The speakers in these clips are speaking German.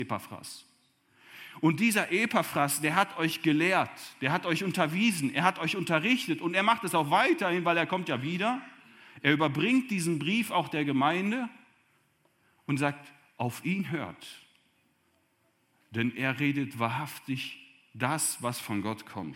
Epaphras. Und dieser Epaphras, der hat euch gelehrt, der hat euch unterwiesen, er hat euch unterrichtet und er macht es auch weiterhin, weil er kommt ja wieder. Er überbringt diesen Brief auch der Gemeinde und sagt, auf ihn hört, denn er redet wahrhaftig das, was von Gott kommt.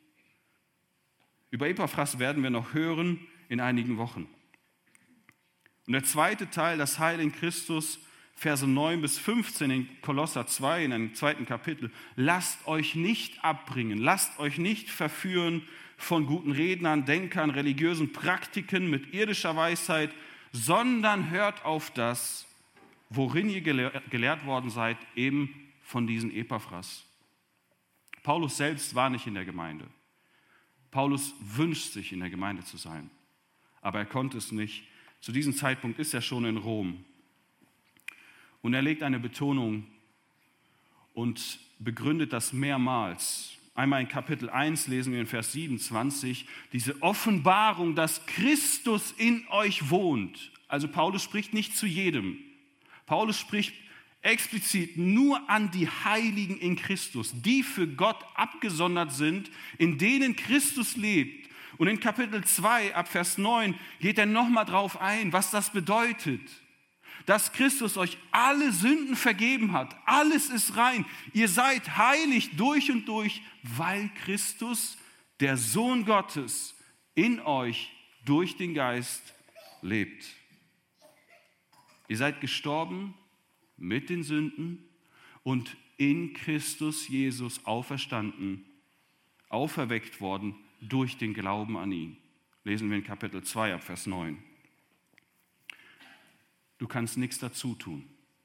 Über Epaphras werden wir noch hören in einigen Wochen. Und der zweite Teil, das Heil in Christus, Verse 9 bis 15 in Kolosser 2, in einem zweiten Kapitel. Lasst euch nicht abbringen, lasst euch nicht verführen von guten Rednern, Denkern, religiösen Praktiken mit irdischer Weisheit, sondern hört auf das, worin ihr gelehrt worden seid, eben von diesen Epaphras. Paulus selbst war nicht in der Gemeinde. Paulus wünscht sich, in der Gemeinde zu sein, aber er konnte es nicht. Zu diesem Zeitpunkt ist er schon in Rom. Und er legt eine Betonung und begründet das mehrmals. Einmal in Kapitel 1 lesen wir in Vers 27, diese Offenbarung, dass Christus in euch wohnt. Also Paulus spricht nicht zu jedem. Paulus spricht explizit nur an die Heiligen in Christus, die für Gott abgesondert sind, in denen Christus lebt. Und in Kapitel 2 ab Vers 9 geht er nochmal drauf ein, was das bedeutet. Dass Christus euch alle Sünden vergeben hat. Alles ist rein. Ihr seid heilig durch und durch, weil Christus, der Sohn Gottes, in euch durch den Geist lebt. Ihr seid gestorben mit den Sünden und in Christus Jesus auferstanden, auferweckt worden durch den Glauben an ihn. Lesen wir in Kapitel 2 ab Vers 9. Du kannst nichts dazu tun.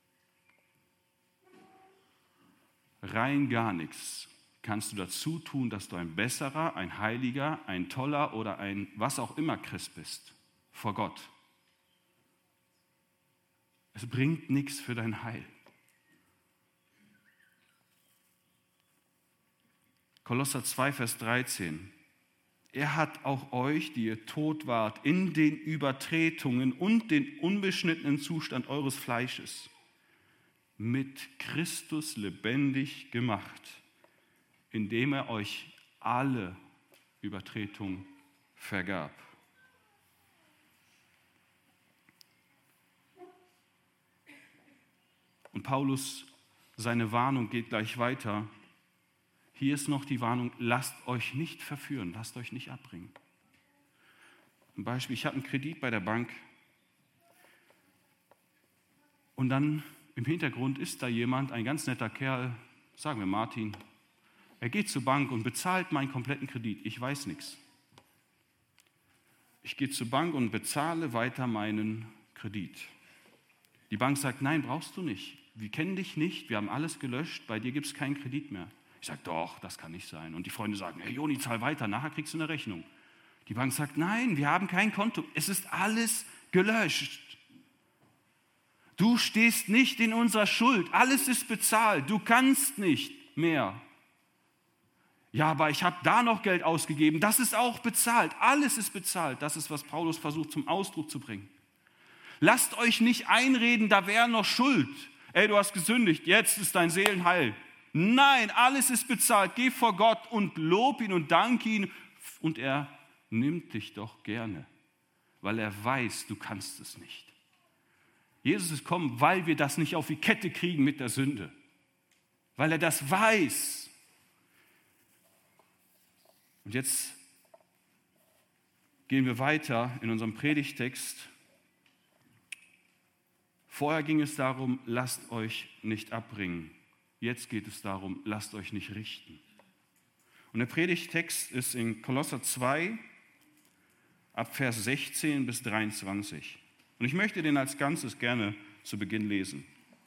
Rein gar nichts kannst du dazu tun, dass du ein besserer, ein heiliger, ein toller oder ein was auch immer Christ bist vor Gott. Es bringt nichts für dein Heil. Kolosser 2, Vers 13. Er hat auch euch, die ihr tot wart, in den Übertretungen und den unbeschnittenen Zustand eures Fleisches mit Christus lebendig gemacht, indem er euch alle Übertretungen vergab. Und Paulus, seine Warnung geht gleich weiter. Hier ist noch die Warnung, lasst euch nicht verführen, lasst euch nicht abbringen. Ein Beispiel, ich habe einen Kredit bei der Bank und dann im Hintergrund ist da jemand, ein ganz netter Kerl, sagen wir Martin, er geht zur Bank und bezahlt meinen kompletten Kredit, ich weiß nichts. Ich gehe zur Bank und bezahle weiter meinen Kredit. Die Bank sagt, nein, brauchst du nicht, wir kennen dich nicht, wir haben alles gelöscht, bei dir gibt es keinen Kredit mehr. Ich sage, doch, das kann nicht sein. Und die Freunde sagen, hey Joni, zahl weiter, nachher kriegst du eine Rechnung. Die Bank sagt, nein, wir haben kein Konto, es ist alles gelöscht. Du stehst nicht in unserer Schuld, alles ist bezahlt, du kannst nicht mehr. Ja, aber ich habe da noch Geld ausgegeben, das ist auch bezahlt, alles ist bezahlt. Das ist, was Paulus versucht zum Ausdruck zu bringen. Lasst euch nicht einreden, da wäre noch Schuld. Ey, du hast gesündigt, jetzt ist dein Seelenheil. Nein, alles ist bezahlt. Geh vor Gott und lob ihn und dank ihn. Und er nimmt dich doch gerne, weil er weiß, du kannst es nicht. Jesus ist gekommen, weil wir das nicht auf die Kette kriegen mit der Sünde. Weil er das weiß. Und jetzt gehen wir weiter in unserem Predigtext. Vorher ging es darum, lasst euch nicht abbringen. Jetzt geht es darum, lasst euch nicht richten. Und der Predigtext ist in Kolosser 2, ab Vers 16 bis 23. Und ich möchte den als Ganzes gerne zu Beginn lesen.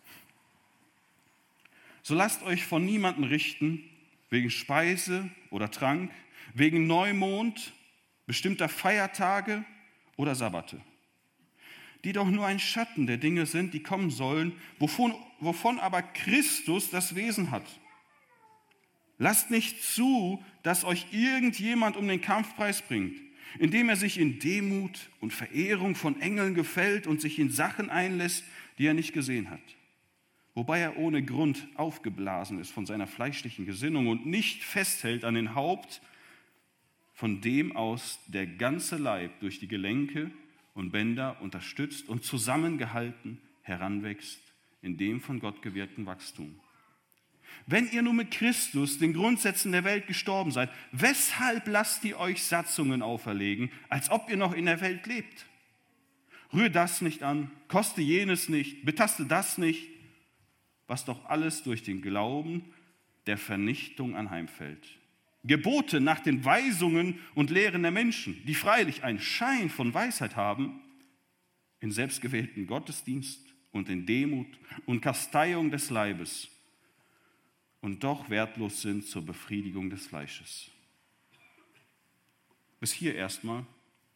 So lasst euch von niemandem richten, wegen Speise oder Trank, wegen Neumond, bestimmter Feiertage oder Sabbate, die doch nur ein Schatten der Dinge sind, die kommen sollen, wovon aber Christus das Wesen hat. Lasst nicht zu, dass euch irgendjemand um den Kampfpreis bringt, indem er sich in Demut und Verehrung von Engeln gefällt und sich in Sachen einlässt, die er nicht gesehen hat. wobei er ohne Grund aufgeblasen ist von seiner fleischlichen Gesinnung und nicht festhält an den Haupt, von dem aus der ganze Leib durch die Gelenke und Bänder unterstützt und zusammengehalten heranwächst in dem von Gott gewirkten Wachstum. Wenn ihr nun mit Christus den Grundsätzen der Welt gestorben seid, weshalb lasst ihr euch Satzungen auferlegen, als ob ihr noch in der Welt lebt? Rühr das nicht an, koste jenes nicht, betaste das nicht, was doch alles durch den Glauben der Vernichtung anheimfällt. Gebote nach den Weisungen und Lehren der Menschen, die freilich einen Schein von Weisheit haben, in selbstgewählten Gottesdienst und in Demut und Kasteiung des Leibes und doch wertlos sind zur Befriedigung des Fleisches. Bis hier erstmal.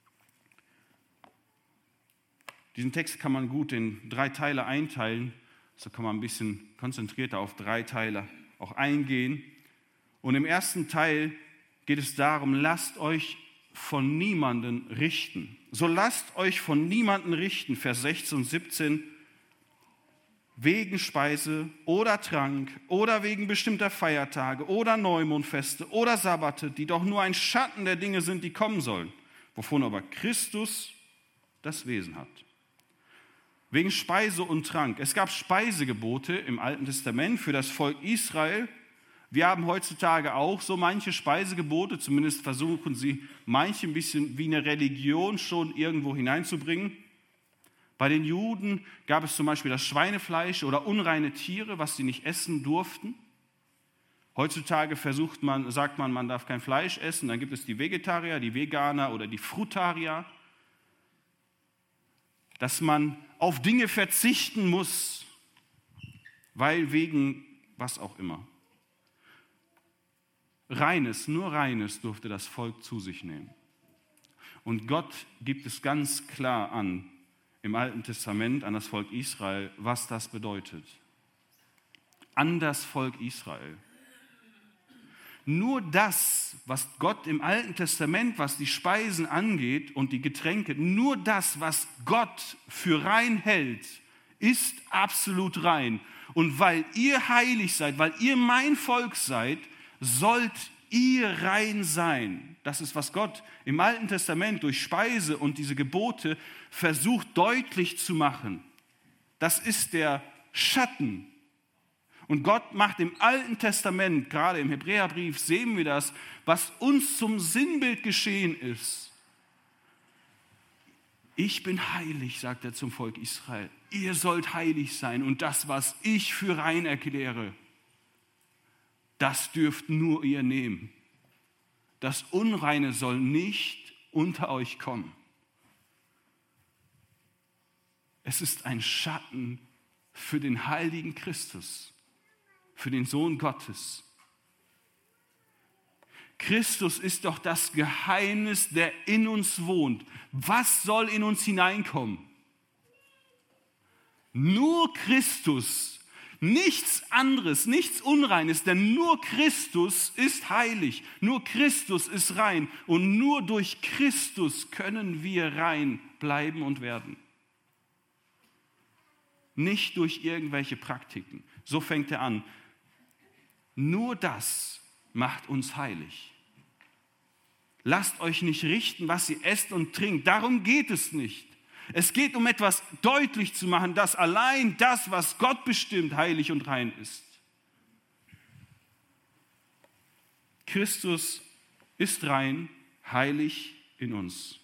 Diesen Text kann man gut in 3 Teile einteilen, so kann man ein bisschen konzentrierter auf 3 Teile auch eingehen. Und im ersten Teil geht es darum, lasst euch von niemandem richten. So lasst euch von niemandem richten, Vers 16 und 17, wegen Speise oder Trank oder wegen bestimmter Feiertage oder Neumondfeste oder Sabbate, die doch nur ein Schatten der Dinge sind, die kommen sollen, wovon aber Christus das Wesen hat. Wegen Speise und Trank. Es gab Speisegebote im Alten Testament für das Volk Israel. Wir haben heutzutage auch so manche Speisegebote, zumindest versuchen sie manche ein bisschen wie eine Religion schon irgendwo hineinzubringen. Bei den Juden gab es zum Beispiel das Schweinefleisch oder unreine Tiere, was sie nicht essen durften. Heutzutage sagt man, man darf kein Fleisch essen. Dann gibt es die Vegetarier, die Veganer oder die Frutarier. Dass man auf Dinge verzichten muss, weil wegen was auch immer. Nur Reines durfte das Volk zu sich nehmen. Und Gott gibt es ganz klar an, im Alten Testament, an das Volk Israel, was das bedeutet. An das Volk Israel. Nur das, was Gott im Alten Testament, was die Speisen angeht und die Getränke, nur das, was Gott für rein hält, ist absolut rein. Und weil ihr heilig seid, weil ihr mein Volk seid, sollt ihr rein sein. Das ist, was Gott im Alten Testament durch Speise und diese Gebote versucht deutlich zu machen. Das ist der Schatten. Und Gott macht im Alten Testament, gerade im Hebräerbrief sehen wir das, was uns zum Sinnbild geschehen ist. Ich bin heilig, sagt er zum Volk Israel. Ihr sollt heilig sein und das, was ich für rein erkläre, das dürft nur ihr nehmen. Das Unreine soll nicht unter euch kommen. Es ist ein Schatten für den heiligen Christus, für den Sohn Gottes. Christus ist doch das Geheimnis, der in uns wohnt. Was soll in uns hineinkommen? Nur Christus. Nichts anderes, nichts Unreines, denn nur Christus ist heilig, nur Christus ist rein und nur durch Christus können wir rein bleiben und werden. Nicht durch irgendwelche Praktiken. So fängt er an. Nur das macht uns heilig. Lasst euch nicht richten, was ihr esst und trinkt. Darum geht es nicht. Es geht um etwas deutlich zu machen, dass allein das, was Gott bestimmt, heilig und rein ist. Christus ist rein, heilig in uns.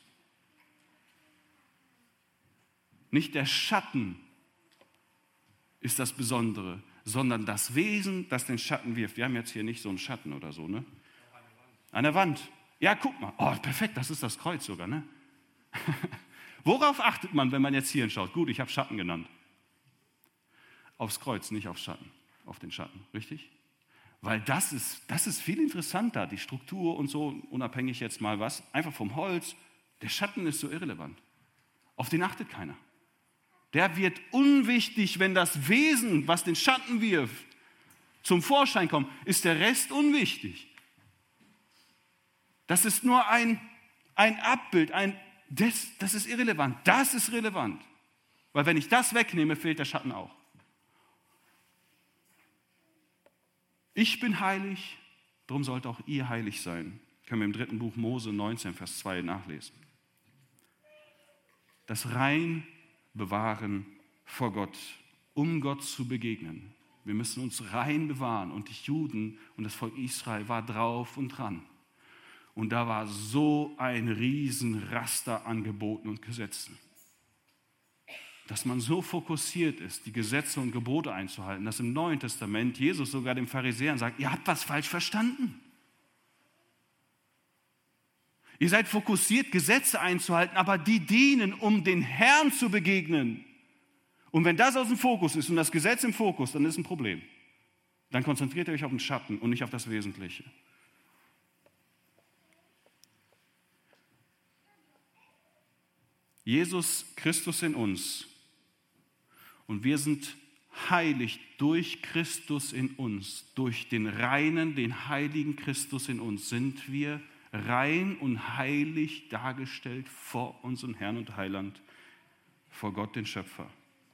Nicht der Schatten ist das Besondere, sondern das Wesen, das den Schatten wirft. Wir haben jetzt hier nicht so einen Schatten oder so, ne? An der Wand. Ja, guck mal. Oh, perfekt, das ist das Kreuz sogar, ne? Worauf achtet man, wenn man jetzt hier hinschaut? Gut, ich habe Schatten genannt. Aufs Kreuz, nicht auf Schatten, auf den Schatten, richtig? Weil das ist viel interessanter, die Struktur und so, unabhängig jetzt mal was, einfach vom Holz. Der Schatten ist so irrelevant. Auf den achtet keiner. Der wird unwichtig, wenn das Wesen, was den Schatten wirft, zum Vorschein kommt, ist der Rest unwichtig. Das ist nur ein Abbild, das ist irrelevant. Das ist relevant. Weil wenn ich das wegnehme, fehlt der Schatten auch. Ich bin heilig, darum sollt auch ihr heilig sein. Können wir im 3. Buch Mose 19, Vers 2 nachlesen. Das Rein bewahren vor Gott, um Gott zu begegnen. Wir müssen uns rein bewahren. Und die Juden und das Volk Israel war drauf und dran. Und da war so ein Riesenraster an Geboten und Gesetzen. Dass man so fokussiert ist, die Gesetze und Gebote einzuhalten, dass im Neuen Testament Jesus sogar den Pharisäern sagt, ihr habt was falsch verstanden. Ihr seid fokussiert, Gesetze einzuhalten, aber die dienen, um den Herrn zu begegnen. Und wenn das aus dem Fokus ist und das Gesetz im Fokus, dann ist ein Problem. Dann konzentriert ihr euch auf den Schatten und nicht auf das Wesentliche. Jesus Christus in uns und wir sind heilig durch Christus in uns, durch den reinen, den heiligen Christus in uns sind wir rein und heilig dargestellt vor unserem Herrn und Heiland, vor Gott, den Schöpfer.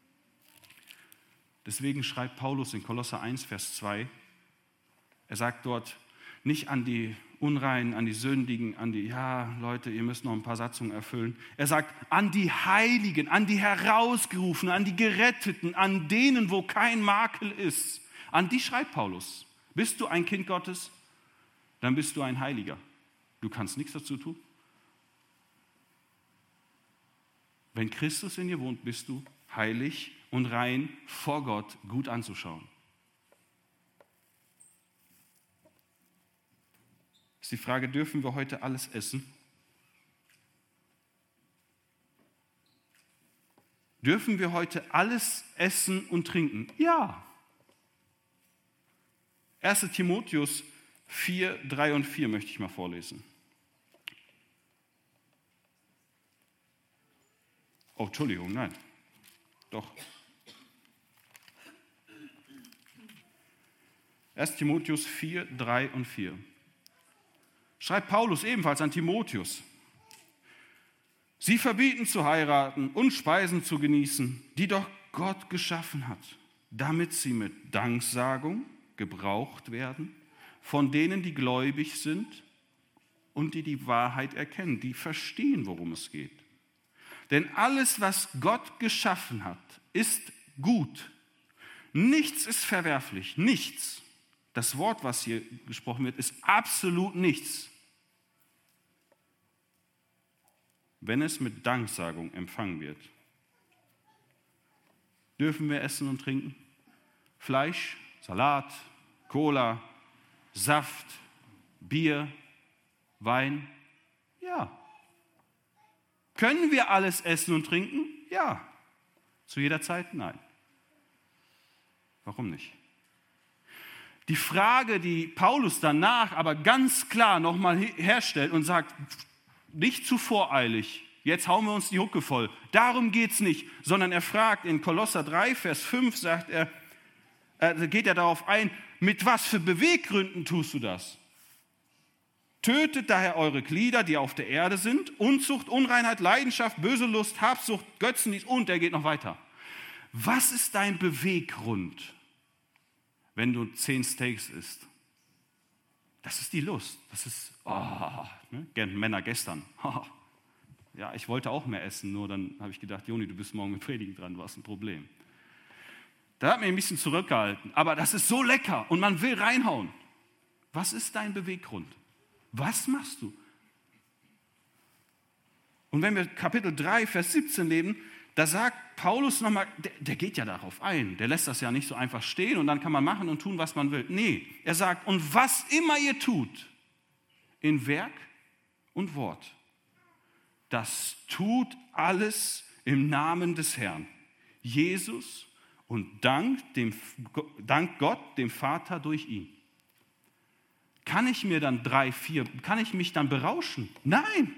Deswegen schreibt Paulus in Kolosser 1, Vers 2, er sagt dort, nicht an die Unreinen, an die Sündigen, an die, ja, Leute, ihr müsst noch ein paar Satzungen erfüllen. Er sagt, an die Heiligen, an die Herausgerufenen, an die Geretteten, an denen, wo kein Makel ist. An die schreibt Paulus. Bist du ein Kind Gottes? Dann bist du ein Heiliger. Du kannst nichts dazu tun. Wenn Christus in dir wohnt, bist du heilig und rein vor Gott, gut anzuschauen. Ist die Frage, dürfen wir heute alles essen? Dürfen wir heute alles essen und trinken? Ja. 1. Timotheus 4, 3 und 4 möchte ich mal vorlesen. Oh, Entschuldigung, nein. Doch. 1. Timotheus 4, 3 und 4. Schreibt Paulus ebenfalls an Timotheus. Sie verbieten zu heiraten und Speisen zu genießen, die doch Gott geschaffen hat, damit sie mit Danksagung gebraucht werden von denen, die gläubig sind und die die Wahrheit erkennen, die verstehen, worum es geht. Denn alles, was Gott geschaffen hat, ist gut. Nichts ist verwerflich, nichts. Das Wort, was hier gesprochen wird, ist absolut nichts, wenn es mit Danksagung empfangen wird. Dürfen wir essen und trinken? Fleisch, Salat, Cola, Saft, Bier, Wein? Ja. Können wir alles essen und trinken? Ja. Zu jeder Zeit? Nein. Warum nicht? Die Frage, die Paulus danach aber ganz klar nochmal herstellt und sagt, nicht zu voreilig, jetzt hauen wir uns die Hucke voll, darum geht es nicht, sondern er fragt in Kolosser 3, Vers 5, sagt er, geht er darauf ein, mit was für Beweggründen tust du das? Tötet daher eure Glieder, die auf der Erde sind, Unzucht, Unreinheit, Leidenschaft, böse Lust, Habsucht, Götzendienst und er geht noch weiter. Was ist dein Beweggrund, wenn du 10 Steaks isst? Das ist die Lust. Das ist, Männer gestern. Ja, ich wollte auch mehr essen, nur dann habe ich gedacht, Joni, du bist morgen mit Predigen dran, du hast ein Problem. Da hat mich ein bisschen zurückgehalten, aber das ist so lecker und man will reinhauen. Was ist dein Beweggrund? Was machst du? Und wenn wir Kapitel 3, Vers 17 lesen, da sagt Paulus nochmal, der geht ja darauf ein, der lässt das ja nicht so einfach stehen und dann kann man machen und tun, was man will. Nee, er sagt, und was immer ihr tut, in Werk und Wort, das tut alles im Namen des Herrn, Jesus, und dank Gott, dem Vater, durch ihn. Kann ich mir dann kann ich mich dann berauschen? Nein.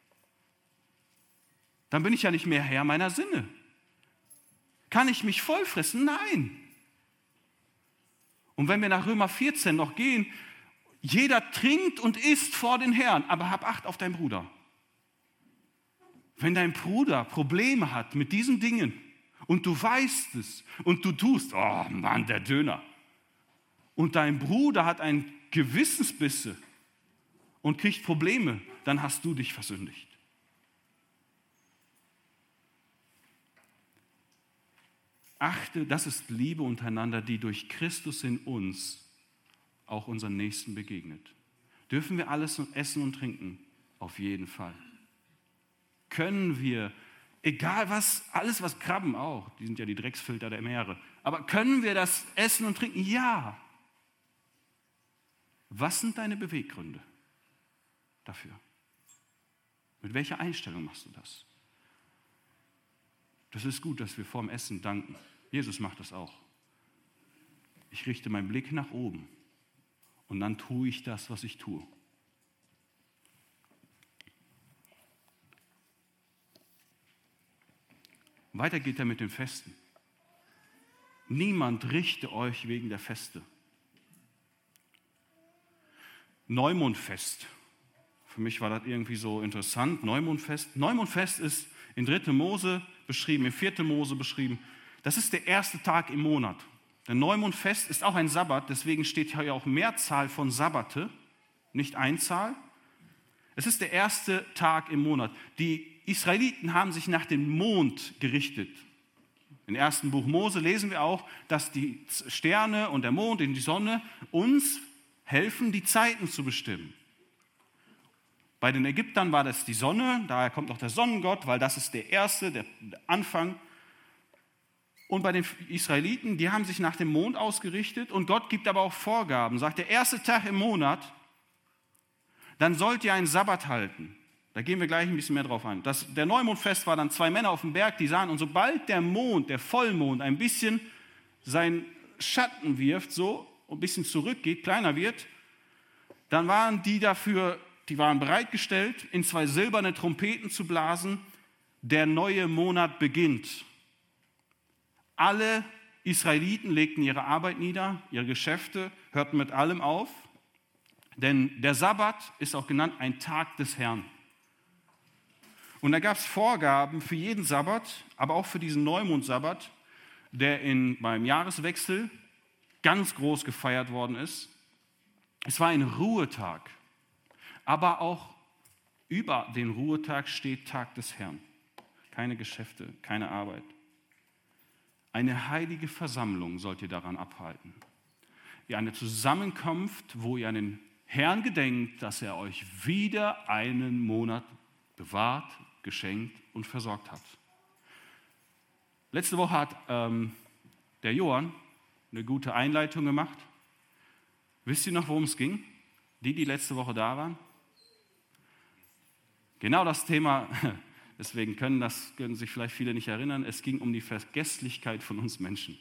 Dann bin ich ja nicht mehr Herr meiner Sinne. Kann ich mich vollfressen? Nein. Und wenn wir nach Römer 14 noch gehen, jeder trinkt und isst vor den Herrn, aber hab Acht auf deinen Bruder. Wenn dein Bruder Probleme hat mit diesen Dingen und du weißt es und du tust, oh Mann, der Döner. und dein Bruder hat ein Gewissensbisse und kriegt Probleme, dann hast du dich versündigt. Achte, das ist Liebe untereinander, die durch Christus in uns auch unseren Nächsten begegnet. Dürfen wir alles essen und trinken? Auf jeden Fall. Können wir, egal was, alles was Krabben auch, die sind ja die Drecksfilter der Meere, aber können wir das essen und trinken? Ja. Was sind deine Beweggründe dafür? Mit welcher Einstellung machst du das? Das ist gut, dass wir vorm Essen danken. Jesus macht das auch. Ich richte meinen Blick nach oben und dann tue ich das, was ich tue. Weiter geht er mit den Festen. Niemand richte euch wegen der Feste. Neumondfest. Für mich war das irgendwie so interessant. Neumondfest. Neumondfest ist in 3. Mose beschrieben, in 4. Mose beschrieben. Das ist der erste Tag im Monat. Der Neumondfest ist auch ein Sabbat, deswegen steht hier auch Mehrzahl von Sabbate, nicht Einzahl. Es ist der erste Tag im Monat. Die Israeliten haben sich nach dem Mond gerichtet. Im 1. Buch Mose lesen wir auch, dass die Sterne und der Mond und die Sonne uns helfen, die Zeiten zu bestimmen. Bei den Ägyptern war das die Sonne, daher kommt auch der Sonnengott, weil das ist der erste, der Anfang. Und bei den Israeliten, die haben sich nach dem Mond ausgerichtet und Gott gibt aber auch Vorgaben. Sagt, der erste Tag im Monat, dann sollt ihr einen Sabbat halten. Da gehen wir gleich ein bisschen mehr drauf ein. Der Neumondfest war dann 2 Männer auf dem Berg, die sahen, und sobald der Mond, der Vollmond, ein bisschen seinen Schatten wirft, so ein bisschen zurückgeht, kleiner wird, dann waren die waren bereitgestellt, in 2 silberne Trompeten zu blasen. Der neue Monat beginnt. Alle Israeliten legten ihre Arbeit nieder, ihre Geschäfte, hörten mit allem auf, denn der Sabbat ist auch genannt ein Tag des Herrn. Und da gab es Vorgaben für jeden Sabbat, aber auch für diesen Neumond-Sabbat, der beim Jahreswechsel ganz groß gefeiert worden ist. Es war ein Ruhetag, aber auch über den Ruhetag steht Tag des Herrn. Keine Geschäfte, keine Arbeit. Eine heilige Versammlung sollt ihr daran abhalten. Wie eine Zusammenkunft, wo ihr an den Herrn gedenkt, dass er euch wieder einen Monat bewahrt, geschenkt und versorgt hat. Letzte Woche hat der Johann eine gute Einleitung gemacht. Wisst ihr noch, worum es ging? Die letzte Woche da waren? Genau das Thema. Deswegen können sich vielleicht viele nicht erinnern. Es ging um die Vergesslichkeit von uns Menschen.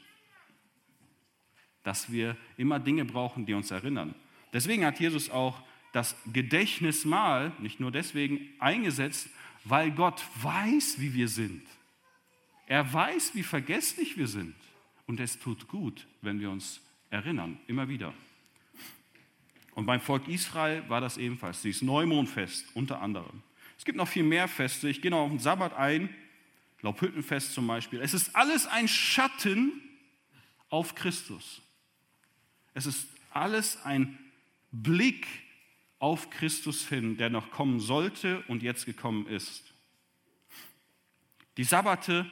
Dass wir immer Dinge brauchen, die uns erinnern. Deswegen hat Jesus auch das Gedächtnismahl, nicht nur deswegen, eingesetzt, weil Gott weiß, wie wir sind. Er weiß, wie vergesslich wir sind. Und es tut gut, wenn wir uns erinnern, immer wieder. Und beim Volk Israel war das ebenfalls, dieses Neumondfest unter anderem. Es gibt noch viel mehr Feste. Ich gehe noch auf den Sabbat ein, Laubhüttenfest zum Beispiel. Es ist alles ein Schatten auf Christus. Es ist alles ein Blick auf Christus hin, der noch kommen sollte und jetzt gekommen ist. Die Sabbate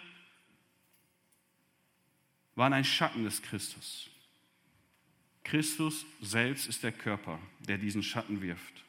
waren ein Schatten des Christus. Christus selbst ist der Körper, der diesen Schatten wirft.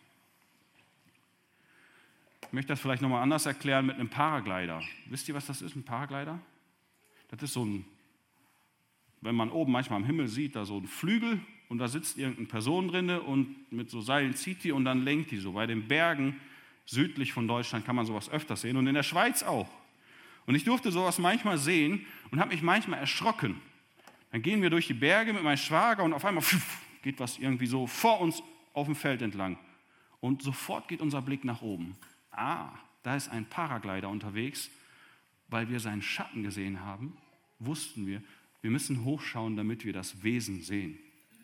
Ich möchte das vielleicht nochmal anders erklären mit einem Paraglider. Wisst ihr, was das ist, ein Paraglider? Das ist so wenn man oben manchmal am Himmel sieht, da so ein Flügel und da sitzt irgendeine Person drin und mit so Seilen zieht die und dann lenkt die so. Bei den Bergen südlich von Deutschland kann man sowas öfters sehen und in der Schweiz auch. Und ich durfte sowas manchmal sehen und habe mich manchmal erschrocken. Dann gehen wir durch die Berge mit meinem Schwager und auf einmal geht was irgendwie so vor uns auf dem Feld entlang. Und sofort geht unser Blick nach oben. Da ist ein Paraglider unterwegs, weil wir seinen Schatten gesehen haben, wussten wir müssen hochschauen, damit wir das Wesen sehen.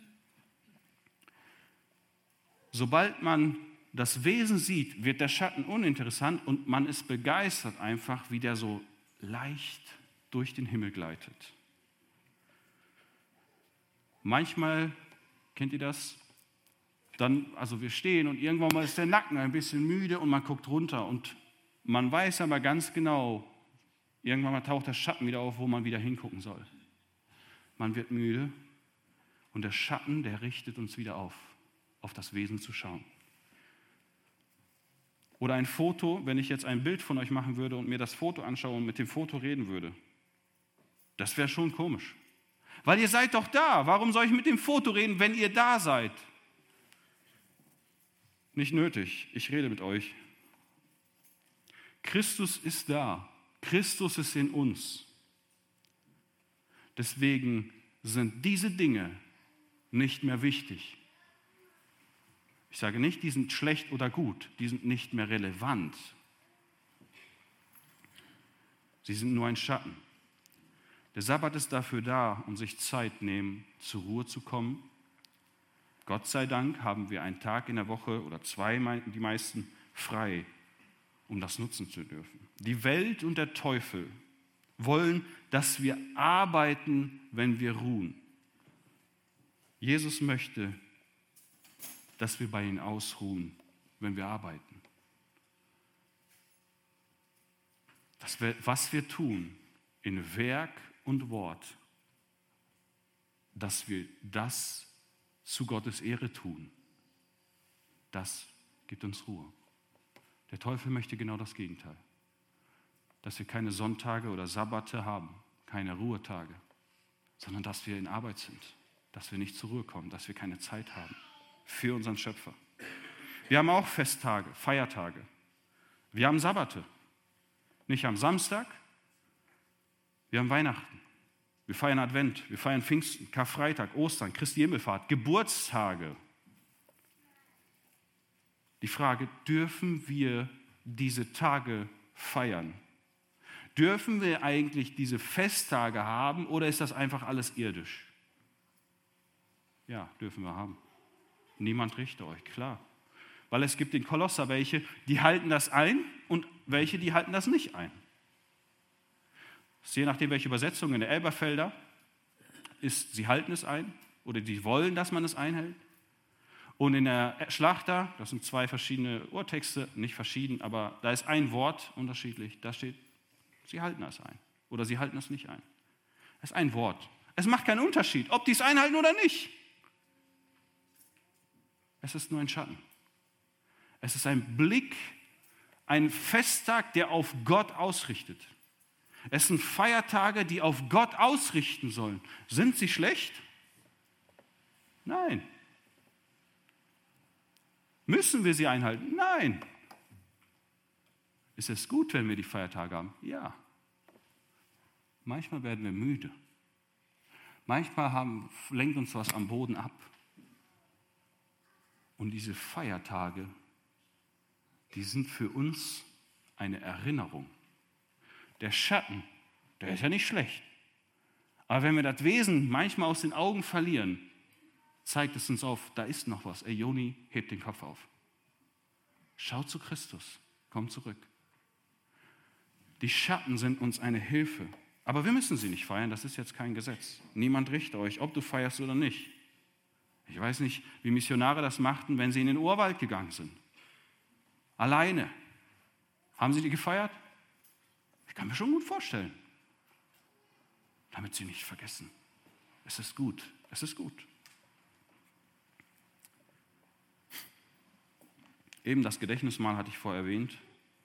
Sobald man das Wesen sieht, wird der Schatten uninteressant und man ist begeistert einfach, wie der so leicht durch den Himmel gleitet. Manchmal Kennt ihr das? Dann, also wir stehen und irgendwann mal ist der Nacken ein bisschen müde und man guckt runter und man weiß aber ganz genau, irgendwann mal taucht der Schatten wieder auf, wo man wieder hingucken soll. Man wird müde und der Schatten, der richtet uns wieder auf das Wesen zu schauen. Oder ein Foto, wenn ich jetzt ein Bild von euch machen würde und mir das Foto anschaue und mit dem Foto reden würde. Das wäre schon komisch. Weil ihr seid doch da. Warum soll ich mit dem Foto reden, wenn ihr da seid? Nicht nötig. Ich rede mit euch. Christus ist da. Christus ist in uns. Deswegen sind diese Dinge nicht mehr wichtig. Ich sage nicht, die sind schlecht oder gut. Die sind nicht mehr relevant. Sie sind nur ein Schatten. Der Sabbat ist dafür da, um sich Zeit nehmen, zur Ruhe zu kommen. Gott sei Dank haben wir einen Tag in der Woche oder 2, die meisten, frei, um das nutzen zu dürfen. Die Welt und der Teufel wollen, dass wir arbeiten, wenn wir ruhen. Jesus möchte, dass wir bei ihm ausruhen, wenn wir arbeiten. Was wir tun in Werk und Wort, dass wir das zu Gottes Ehre tun, das gibt uns Ruhe. Der Teufel möchte genau das Gegenteil. Dass wir keine Sonntage oder Sabbate haben, keine Ruhetage, sondern dass wir in Arbeit sind, dass wir nicht zur Ruhe kommen, dass wir keine Zeit haben für unseren Schöpfer. Wir haben auch Festtage, Feiertage. Wir haben Sabbate. Nicht am Samstag, wir haben Weihnachten. Wir feiern Advent, wir feiern Pfingsten, Karfreitag, Ostern, Christi Himmelfahrt, Geburtstage. Die Frage, dürfen wir diese Tage feiern? Dürfen wir eigentlich diese Festtage haben oder ist das einfach alles irdisch? Ja, dürfen wir haben. Niemand richte euch, klar. Weil es gibt in Kolosser welche, die halten das ein und welche, die halten das nicht ein. Je nachdem, welche Übersetzung in der Elberfelder ist, sie halten es ein oder die wollen, dass man es einhält. Und in der Schlachter, das sind 2 verschiedene Urtexte, nicht verschieden, aber da ist ein Wort unterschiedlich. Da steht, sie halten es ein oder sie halten es nicht ein. Es ist ein Wort. Es macht keinen Unterschied, ob die es einhalten oder nicht. Es ist nur ein Schatten. Es ist ein Blick, ein Festtag, der auf Gott ausrichtet. Es sind Feiertage, die auf Gott ausrichten sollen. Sind sie schlecht? Nein. Müssen wir sie einhalten? Nein. Ist es gut, wenn wir die Feiertage haben? Ja. Manchmal werden wir müde. Manchmal lenkt uns was am Boden ab. Und diese Feiertage, die sind für uns eine Erinnerung. Der Schatten, der ist ja nicht schlecht. Aber wenn wir das Wesen manchmal aus den Augen verlieren, zeigt es uns auf, da ist noch was. Ey, Joni, hebt den Kopf auf. Schau zu Christus, komm zurück. Die Schatten sind uns eine Hilfe. Aber wir müssen sie nicht feiern, das ist jetzt kein Gesetz. Niemand richte euch, ob du feierst oder nicht. Ich weiß nicht, wie Missionare das machten, wenn sie in den Urwald gegangen sind. Alleine. Haben sie die gefeiert? Ich kann mir schon gut vorstellen. Damit sie nicht vergessen. Es ist gut. Es ist gut. Eben das Gedächtnismahl hatte ich vorher erwähnt.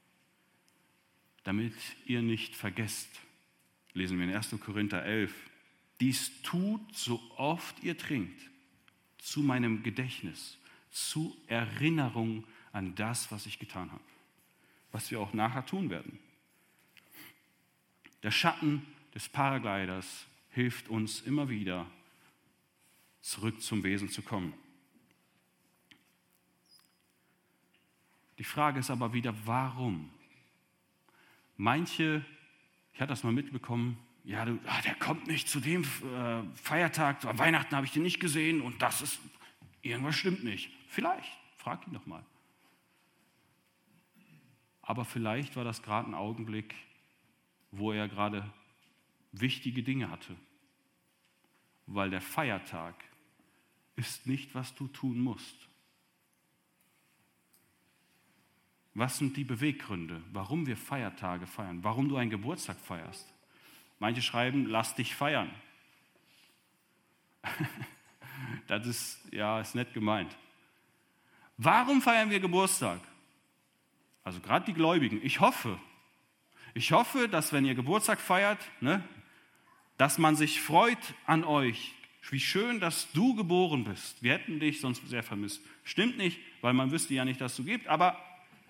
Damit ihr nicht vergesst, lesen wir in 1. Korinther 11. Dies tut, so oft ihr trinkt, zu meinem Gedächtnis, zu Erinnerung an das, was ich getan habe. Was wir auch nachher tun werden. Der Schatten des Paragliders hilft uns immer wieder, zurück zum Wesen zu kommen. Die Frage ist aber wieder, warum? Manche, ich hatte das mal mitbekommen, ja, der kommt nicht zu dem Feiertag, zu Weihnachten habe ich den nicht gesehen und das ist, irgendwas stimmt nicht. Vielleicht, frag ihn doch mal. Aber vielleicht war das gerade ein Augenblick, wo er gerade wichtige Dinge hatte. Weil der Feiertag ist nicht, was du tun musst. Was sind die Beweggründe, warum wir Feiertage feiern, warum du einen Geburtstag feierst? Manche schreiben, lass dich feiern. Das ist nett gemeint. Warum feiern wir Geburtstag? Also gerade die Gläubigen. Ich hoffe, dass wenn ihr Geburtstag feiert, dass man sich freut an euch. Wie schön, dass du geboren bist. Wir hätten dich sonst sehr vermisst. Stimmt nicht, weil man wüsste ja nicht, dass du gibst, aber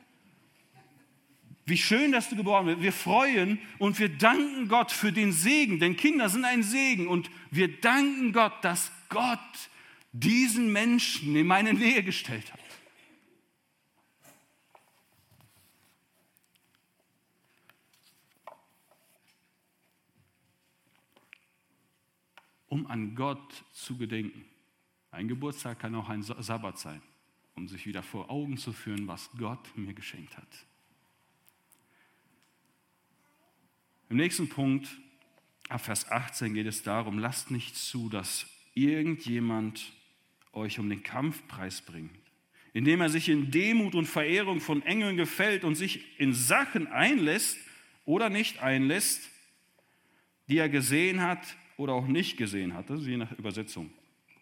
wie schön, dass du geboren bist. Wir freuen und wir danken Gott für den Segen, denn Kinder sind ein Segen und wir danken Gott, dass Gott diesen Menschen in meine Nähe gestellt hat. Um an Gott zu gedenken. Ein Geburtstag kann auch ein Sabbat sein, um sich wieder vor Augen zu führen, was Gott mir geschenkt hat. Im nächsten Punkt, ab Vers 18, geht es darum, lasst nicht zu, dass irgendjemand euch um den Kampfpreis bringt, indem er sich in Demut und Verehrung von Engeln gefällt und sich in Sachen einlässt oder nicht einlässt, die er gesehen hat oder auch nicht gesehen hat, das ist je nach Übersetzung.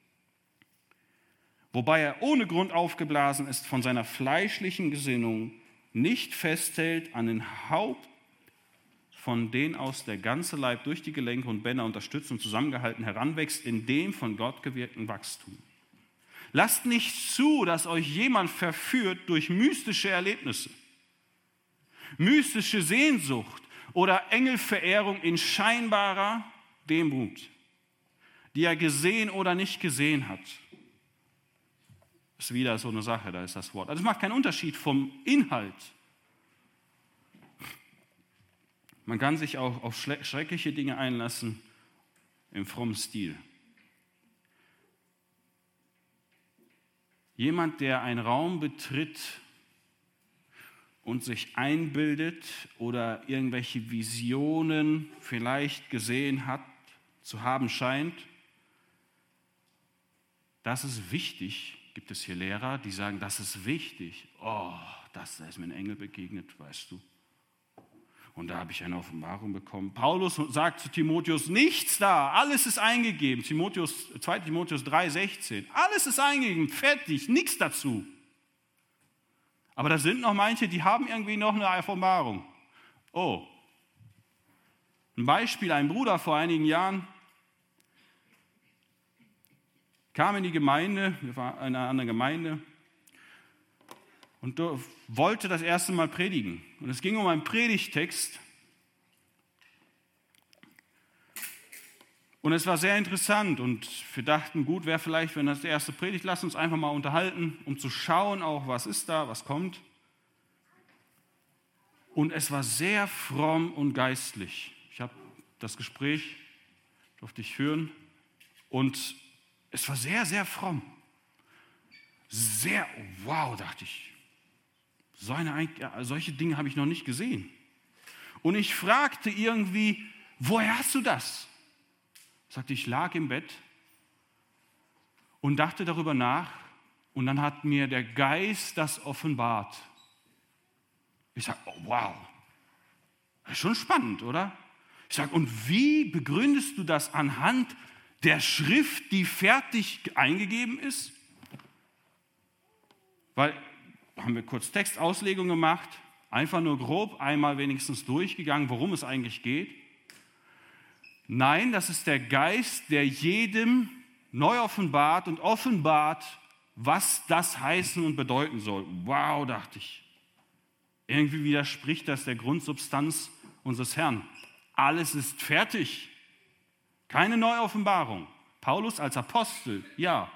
Wobei er ohne Grund aufgeblasen ist von seiner fleischlichen Gesinnung, nicht festhält an den Haupt, von denen aus der ganze Leib durch die Gelenke und Bänder unterstützt und zusammengehalten heranwächst in dem von Gott gewirkten Wachstum. Lasst nicht zu, dass euch jemand verführt durch mystische Erlebnisse, mystische Sehnsucht oder Engelverehrung in scheinbarer Demut, die er gesehen oder nicht gesehen hat. Das ist wieder so eine Sache, da ist das Wort. Also es macht keinen Unterschied vom Inhalt. Man kann sich auch auf schreckliche Dinge einlassen im frommen Stil. Jemand, der einen Raum betritt und sich einbildet oder irgendwelche Visionen vielleicht gesehen hat, zu haben scheint, das ist wichtig. Gibt es hier Lehrer, die sagen, das ist wichtig. Oh, da ist mir ein Engel begegnet, weißt du. Und da habe ich eine Offenbarung bekommen. Paulus sagt zu Timotheus, nichts da, alles ist eingegeben. 2 Timotheus 3,16, alles ist eingegeben, fertig, nichts dazu. Aber da sind noch manche, die haben irgendwie noch eine Offenbarung. Oh, ein Beispiel, ein Bruder vor einigen Jahren kam in die Gemeinde, wir waren in einer anderen Gemeinde, und wollte das erste Mal predigen. Und es ging um einen Predigttext. Und es war sehr interessant. Und wir dachten, gut wäre vielleicht, wenn das die erste Predigt, lass uns einfach mal unterhalten, um zu schauen auch, was ist da, was kommt. Und es war sehr fromm und geistlich. Ich habe das Gespräch, durfte ich führen. Und es war sehr, sehr fromm. Sehr, wow, dachte ich. Solche Dinge habe ich noch nicht gesehen. Und ich fragte irgendwie, woher hast du das? Ich sagte, ich lag im Bett und dachte darüber nach und dann hat mir der Geist das offenbart. Ich sage, oh, wow, das ist schon spannend, oder? Ich sage, und wie begründest du das anhand der Schrift, die fertig eingegeben ist? Weil haben wir kurz Textauslegung gemacht, einfach nur grob einmal wenigstens durchgegangen, worum es eigentlich geht. Nein, das ist der Geist, der jedem neu offenbart und offenbart, was das heißen und bedeuten soll. Wow, dachte ich. Irgendwie widerspricht das der Grundsubstanz unseres Herrn. Alles ist fertig. Keine Neuoffenbarung. Paulus als Apostel, ja.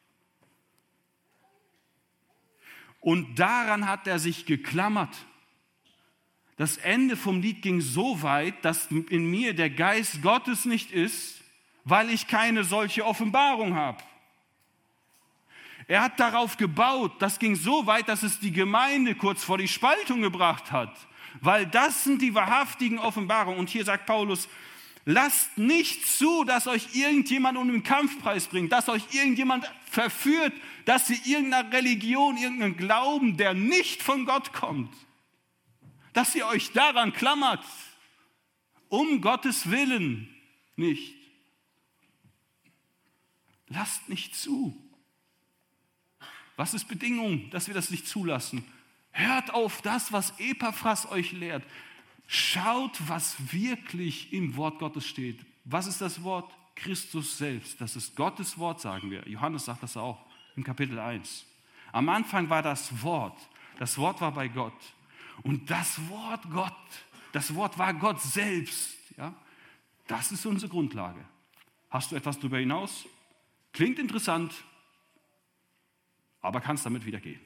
Und daran hat er sich geklammert. Das Ende vom Lied ging so weit, dass in mir der Geist Gottes nicht ist, weil ich keine solche Offenbarung habe. Er hat darauf gebaut, das ging so weit, dass es die Gemeinde kurz vor die Spaltung gebracht hat, weil das sind die wahrhaftigen Offenbarungen. Und hier sagt Paulus, Lasst nicht zu, dass euch irgendjemand um den Kampfpreis bringt, dass euch irgendjemand verführt, dass ihr irgendeiner Religion, irgendeinen Glauben, der nicht von Gott kommt, dass ihr euch daran klammert, um Gottes Willen nicht. Lasst nicht zu. Was ist Bedingung, dass wir das nicht zulassen? Hört auf das, was Epaphras euch lehrt. Schaut, was wirklich im Wort Gottes steht. Was ist das Wort? Christus selbst. Das ist Gottes Wort, sagen wir. Johannes sagt das auch im Kapitel 1. Am Anfang war das Wort. Das Wort war bei Gott. Und das Wort war Gott selbst. Ja? Das ist unsere Grundlage. Hast du etwas darüber hinaus? Klingt interessant, aber kannst damit wieder gehen.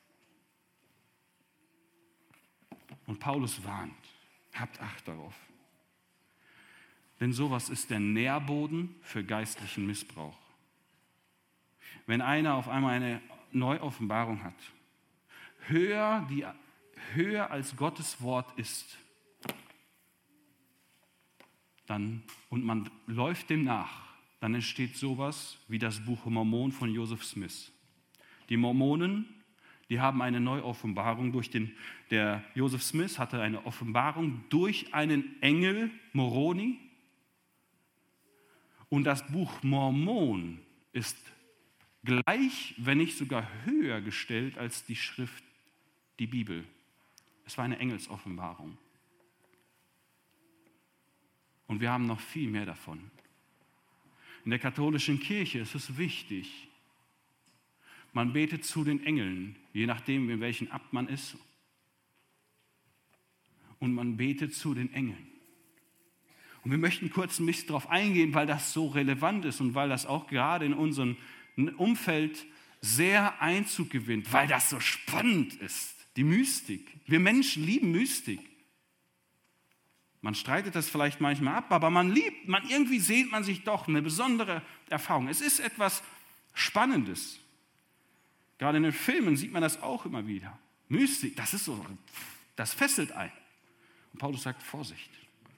Und Paulus warnt, habt Acht darauf. Denn sowas ist der Nährboden für geistlichen Missbrauch. Wenn einer auf einmal eine Neuoffenbarung hat, höher als Gottes Wort ist, und man läuft dem nach, dann entsteht sowas wie das Buch Mormon von Joseph Smith. Die Mormonen, die haben eine Neuoffenbarung der Joseph Smith hatte eine Offenbarung durch einen Engel, Moroni. Und das Buch Mormon ist gleich, wenn nicht sogar höher gestellt als die Schrift, die Bibel. Es war eine Engelsoffenbarung. Und wir haben noch viel mehr davon. In der katholischen Kirche ist es wichtig, man betet zu den Engeln, je nachdem, in welchem Abt man ist. Und man betet zu den Engeln. Und wir möchten kurz ein bisschen darauf eingehen, weil das so relevant ist und weil das auch gerade in unserem Umfeld sehr Einzug gewinnt, weil das so spannend ist, die Mystik. Wir Menschen lieben Mystik. Man streitet das vielleicht manchmal ab, aber irgendwie sehnt man sich doch eine besondere Erfahrung. Es ist etwas Spannendes. Gerade in den Filmen sieht man das auch immer wieder. Mystik, das fesselt ein. Und Paulus sagt, Vorsicht.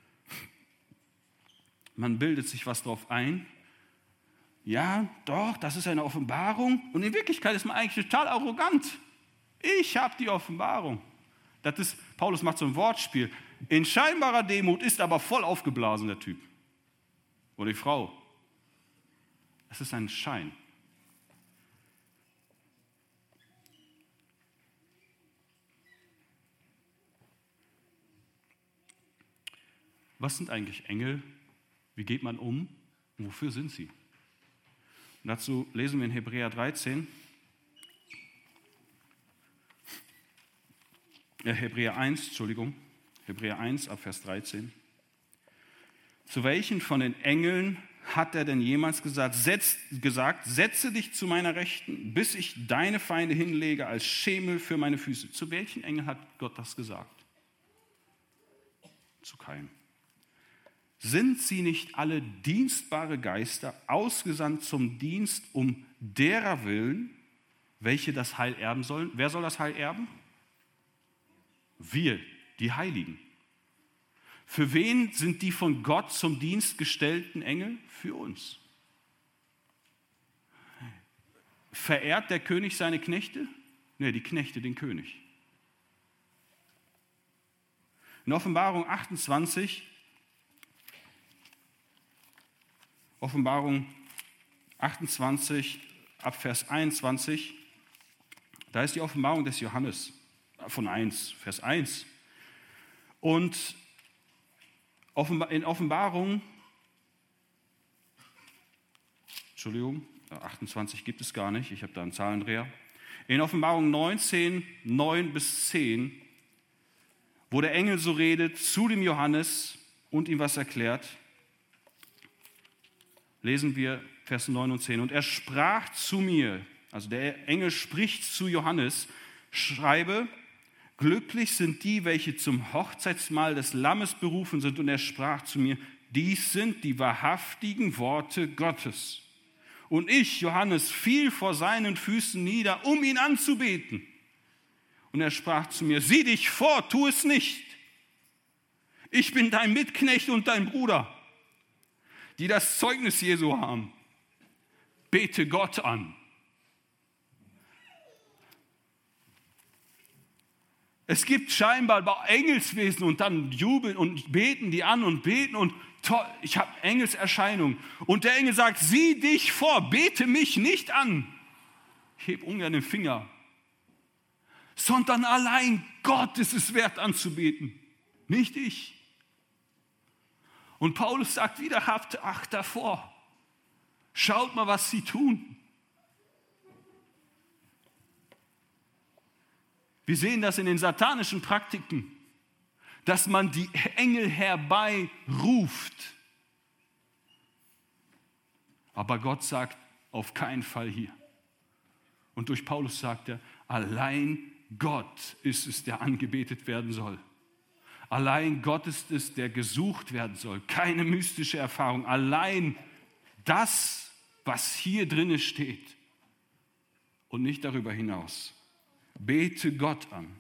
Man bildet sich was drauf ein. Ja, doch, das ist eine Offenbarung. Und in Wirklichkeit ist man eigentlich total arrogant. Ich habe die Offenbarung. Paulus macht so ein Wortspiel. In scheinbarer Demut ist aber voll aufgeblasen der Typ. Oder die Frau. Es ist ein Schein. Was sind eigentlich Engel? Wie geht man um? Und wofür sind sie? Und dazu lesen wir in Hebräer 13. Hebräer 1 ab Vers 13. Zu welchen von den Engeln hat er denn jemals gesagt, setze dich zu meiner Rechten, bis ich deine Feinde hinlege als Schemel für meine Füße? Zu welchen Engeln hat Gott das gesagt? Zu keinem. Sind sie nicht alle dienstbare Geister, ausgesandt zum Dienst um derer willen, welche das Heil erben sollen? Wer soll das Heil erben? Wir, die Heiligen. Für wen sind die von Gott zum Dienst gestellten Engel? Für uns. Verehrt der König seine Knechte? Ne, die Knechte den König. In Offenbarung 28 ab Vers 21, da ist die Offenbarung des Johannes von Vers 1. Und in Offenbarung, 28 gibt es gar nicht, ich habe da einen Zahlendreher. In Offenbarung 19, 9 bis 10, wo der Engel so redet zu dem Johannes und ihm was erklärt, lesen wir Vers 9 und 10. Und er sprach zu mir, also der Engel spricht zu Johannes, schreibe, glücklich sind die, welche zum Hochzeitsmahl des Lammes berufen sind. Und er sprach zu mir, dies sind die wahrhaftigen Worte Gottes. Und ich, Johannes, fiel vor seinen Füßen nieder, um ihn anzubeten. Und er sprach zu mir, sieh dich vor, tu es nicht. Ich bin dein Mitknecht und dein Bruder die das Zeugnis Jesu haben. Bete Gott an. Es gibt scheinbar Engelswesen und dann jubeln und beten die an und beten und toll, ich habe Engelserscheinungen. Und der Engel sagt, sieh dich vor, bete mich nicht an. Ich heb ungern den Finger. Sondern allein Gott ist es wert anzubeten, nicht ich. Und Paulus sagt wieder, habt Acht davor. Schaut mal, was sie tun. Wir sehen das in den satanischen Praktiken, dass man die Engel herbeiruft. Aber Gott sagt, auf keinen Fall hier. Und durch Paulus sagt er, allein Gott ist es, der angebetet werden soll. Allein Gott ist es, der gesucht werden soll. Keine mystische Erfahrung. Allein das, was hier drin steht und nicht darüber hinaus. Bete Gott an.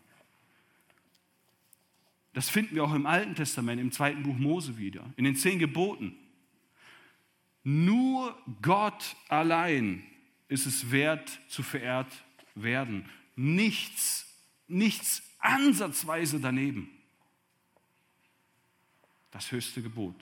Das finden wir auch im Alten Testament, im 2. Buch Mose wieder, in den 10 Geboten. Nur Gott allein ist es wert, zu verehrt werden. Nichts ansatzweise daneben. Das höchste Gebot.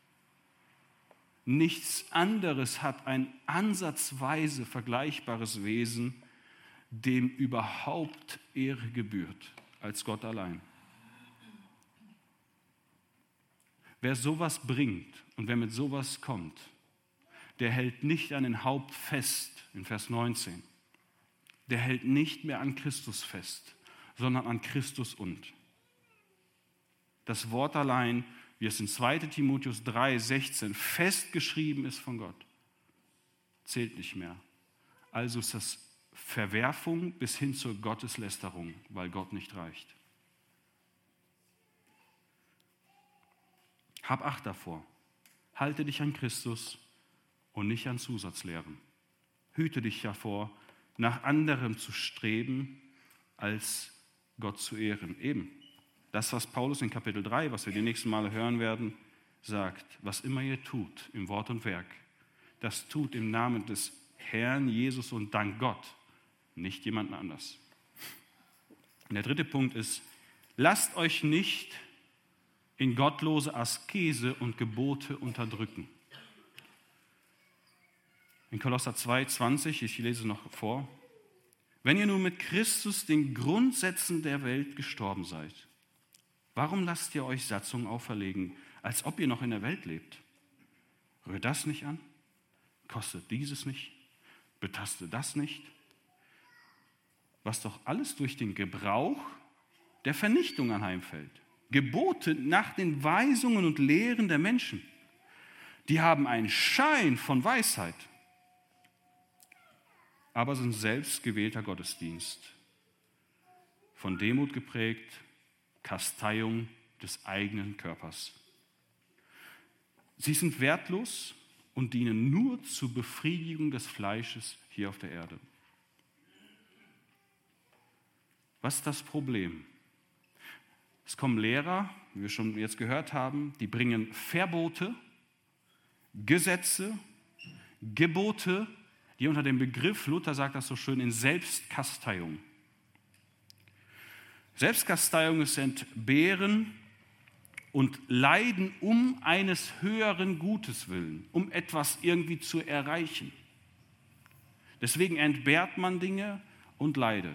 Nichts anderes hat ein ansatzweise vergleichbares Wesen, dem überhaupt Ehre gebührt, als Gott allein. Wer sowas bringt und wer mit sowas kommt, der hält nicht an den Haupt fest, in Vers 19. Der hält nicht mehr an Christus fest, sondern an Christus und. Das Wort allein, wie es in 2. Timotheus 3,16 festgeschrieben ist von Gott, zählt nicht mehr. Also ist das Verwerfung bis hin zur Gotteslästerung, weil Gott nicht reicht. Hab Acht davor. Halte dich an Christus und nicht an Zusatzlehren. Hüte dich davor, nach anderem zu streben, als Gott zu ehren. Eben das, was Paulus in Kapitel 3, was wir die nächsten Male hören werden, sagt, was immer ihr tut im Wort und Werk, das tut im Namen des Herrn Jesus und dank Gott, nicht jemanden anders. Und der 3. Punkt ist, lasst euch nicht in gottlose Askese und Gebote unterdrücken. In Kolosser 2,20, ich lese noch vor, wenn ihr nun mit Christus den Grundsätzen der Welt gestorben seid, warum lasst ihr euch Satzungen auferlegen, als ob ihr noch in der Welt lebt? Rührt das nicht an? Kostet dieses nicht? Betaste das nicht? Was doch alles durch den Gebrauch der Vernichtung anheimfällt. Gebote nach den Weisungen und Lehren der Menschen. Die haben einen Schein von Weisheit, aber sind selbst gewählter Gottesdienst. Von Demut geprägt, Kasteiung des eigenen Körpers. Sie sind wertlos und dienen nur zur Befriedigung des Fleisches hier auf der Erde. Was ist das Problem? Es kommen Lehrer, wie wir schon jetzt gehört haben, die bringen Verbote, Gesetze, Gebote, die unter dem Begriff, Luther sagt das so schön, in Selbstkasteiung. Selbstkasteiung ist Entbehren und Leiden um eines höheren Gutes willen, um etwas irgendwie zu erreichen. Deswegen entbehrt man Dinge und leidet.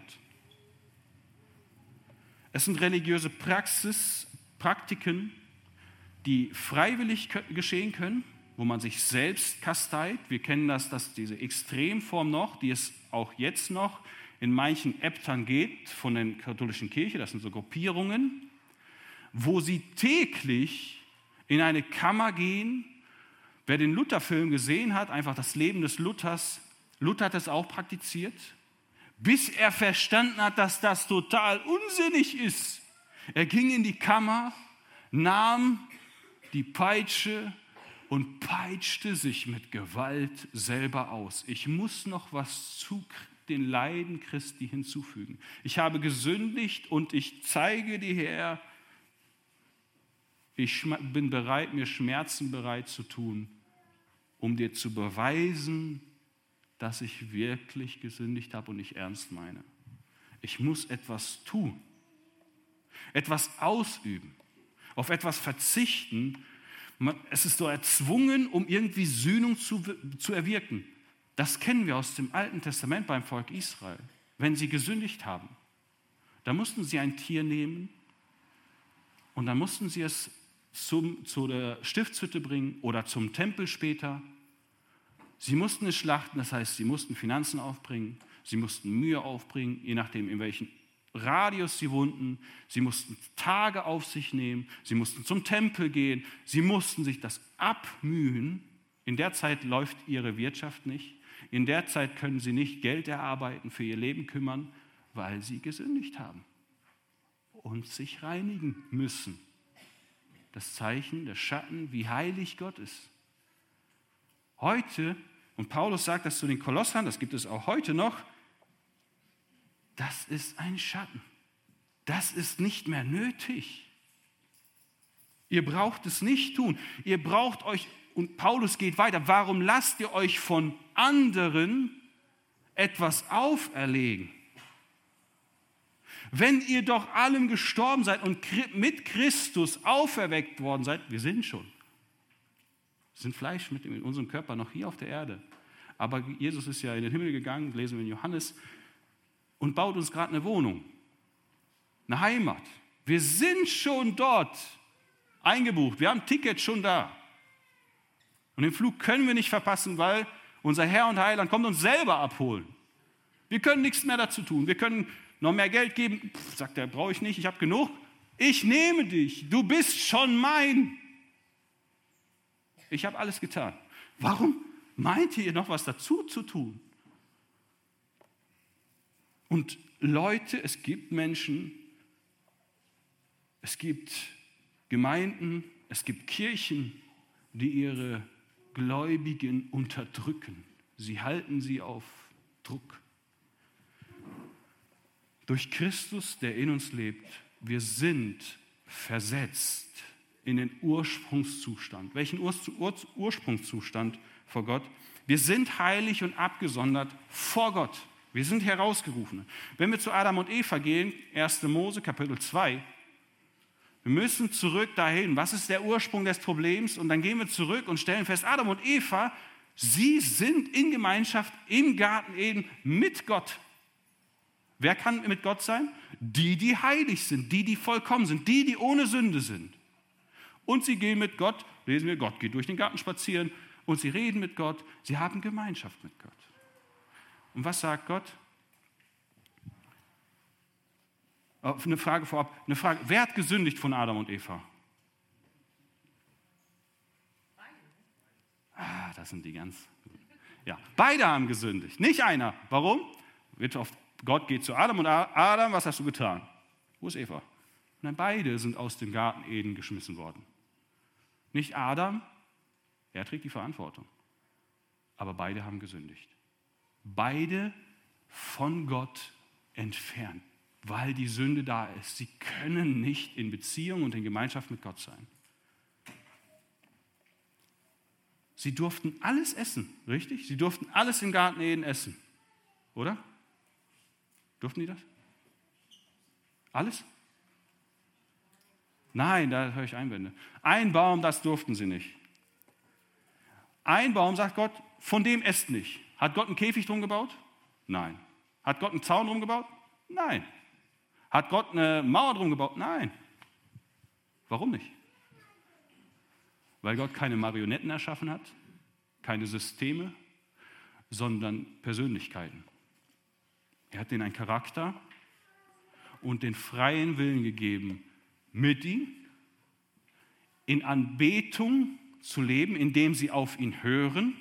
Es sind religiöse Praktiken, die freiwillig geschehen können, wo man sich selbst kasteit. Wir kennen das diese Extremform noch, die es auch jetzt noch in manchen Äbtern gibt von der katholischen Kirche. Das sind so Gruppierungen, wo sie täglich in eine Kammer gehen. Wer den Luther-Film gesehen hat, einfach das Leben des Luthers, Luther hat das auch praktiziert, bis er verstanden hat, dass das total unsinnig ist. Er ging in die Kammer, nahm die Peitsche und peitschte sich mit Gewalt selber aus. Ich muss noch was zu den Leiden Christi hinzufügen. Ich habe gesündigt und ich zeige dir her, ich bin bereit, mir Schmerzen bereit zu tun, um dir zu beweisen, dass ich wirklich gesündigt habe und ich ernst meine. Ich muss etwas tun, etwas ausüben, auf etwas verzichten. Es ist so erzwungen, um irgendwie Sühnung zu erwirken. Das kennen wir aus dem Alten Testament beim Volk Israel. Wenn sie gesündigt haben, da mussten sie ein Tier nehmen und dann mussten sie es zu der Stiftshütte bringen oder zum Tempel später. Sie mussten es schlachten, das heißt, sie mussten Finanzen aufbringen, sie mussten Mühe aufbringen, je nachdem, in welchen Radius sie wohnten. Sie mussten Tage auf sich nehmen, sie mussten zum Tempel gehen, sie mussten sich das abmühen. In der Zeit läuft ihre Wirtschaft nicht. In der Zeit können sie nicht Geld erarbeiten, für ihr Leben kümmern, weil sie gesündigt haben und sich reinigen müssen. Das Zeichen, der Schatten, wie heilig Gott ist. Heute, und Paulus sagt das zu den Kolossern, das gibt es auch heute noch, das ist ein Schatten. Das ist nicht mehr nötig. Ihr braucht es nicht tun. Ihr braucht euch, und Paulus geht weiter, warum lasst ihr euch von anderen etwas auferlegen? Wenn ihr doch allem gestorben seid und mit Christus auferweckt worden seid, wir sind schon. Wir sind Fleisch mit in unserem Körper noch hier auf der Erde. Aber Jesus ist ja in den Himmel gegangen, lesen wir in Johannes, und baut uns gerade eine Wohnung, eine Heimat. Wir sind schon dort eingebucht, wir haben ein Ticket schon da. Und den Flug können wir nicht verpassen, weil unser Herr und Heiland kommt uns selber abholen. Wir können nichts mehr dazu tun. Wir können noch mehr Geld geben. Sagt er, brauche ich nicht, ich habe genug. Ich nehme dich, du bist schon mein. Ich habe alles getan. Warum meint ihr noch was dazu zu tun? Und Leute, es gibt Menschen, es gibt Gemeinden, es gibt Kirchen, die ihre Gläubigen unterdrücken. Sie halten sie auf Druck. Durch Christus, der in uns lebt, wir sind versetzt in den Ursprungszustand. Welchen Ursprungszustand vor Gott? Wir sind heilig und abgesondert vor Gott. Wir sind Herausgerufene. Wenn wir zu Adam und Eva gehen, 1. Mose, Kapitel 2, wir müssen zurück dahin. Was ist der Ursprung des Problems? Und dann gehen wir zurück und stellen fest, Adam und Eva, sie sind in Gemeinschaft im Garten Eden mit Gott. Wer kann mit Gott sein? Die, die heilig sind, die vollkommen sind, die ohne Sünde sind. Und sie gehen mit Gott, lesen wir, Gott geht durch den Garten spazieren und sie reden mit Gott, sie haben Gemeinschaft mit Gott. Und was sagt Gott? Eine Frage vorab. Wer hat gesündigt von Adam und Eva? Das sind die ganz. Ja, beide haben gesündigt, nicht einer. Warum? Gott geht zu Adam und Adam, was hast du getan? Wo ist Eva? Nein, beide sind aus dem Garten Eden geschmissen worden. Nicht Adam, er trägt die Verantwortung. Aber beide haben gesündigt. Beide von Gott entfernt, weil die Sünde da ist. Sie können nicht in Beziehung und in Gemeinschaft mit Gott sein. Sie durften alles essen, richtig? Sie durften alles im Garten Eden essen, oder? Durften die das? Alles? Nein, da höre ich Einwände. Ein Baum, das durften sie nicht. Ein Baum, sagt Gott, von dem esst nicht. Hat Gott einen Käfig drum gebaut? Nein. Hat Gott einen Zaun drum gebaut? Nein. Hat Gott eine Mauer drum gebaut? Nein. Warum nicht? Weil Gott keine Marionetten erschaffen hat, keine Systeme, sondern Persönlichkeiten. Er hat denen einen Charakter und den freien Willen gegeben, mit ihm in Anbetung zu leben, indem sie auf ihn hören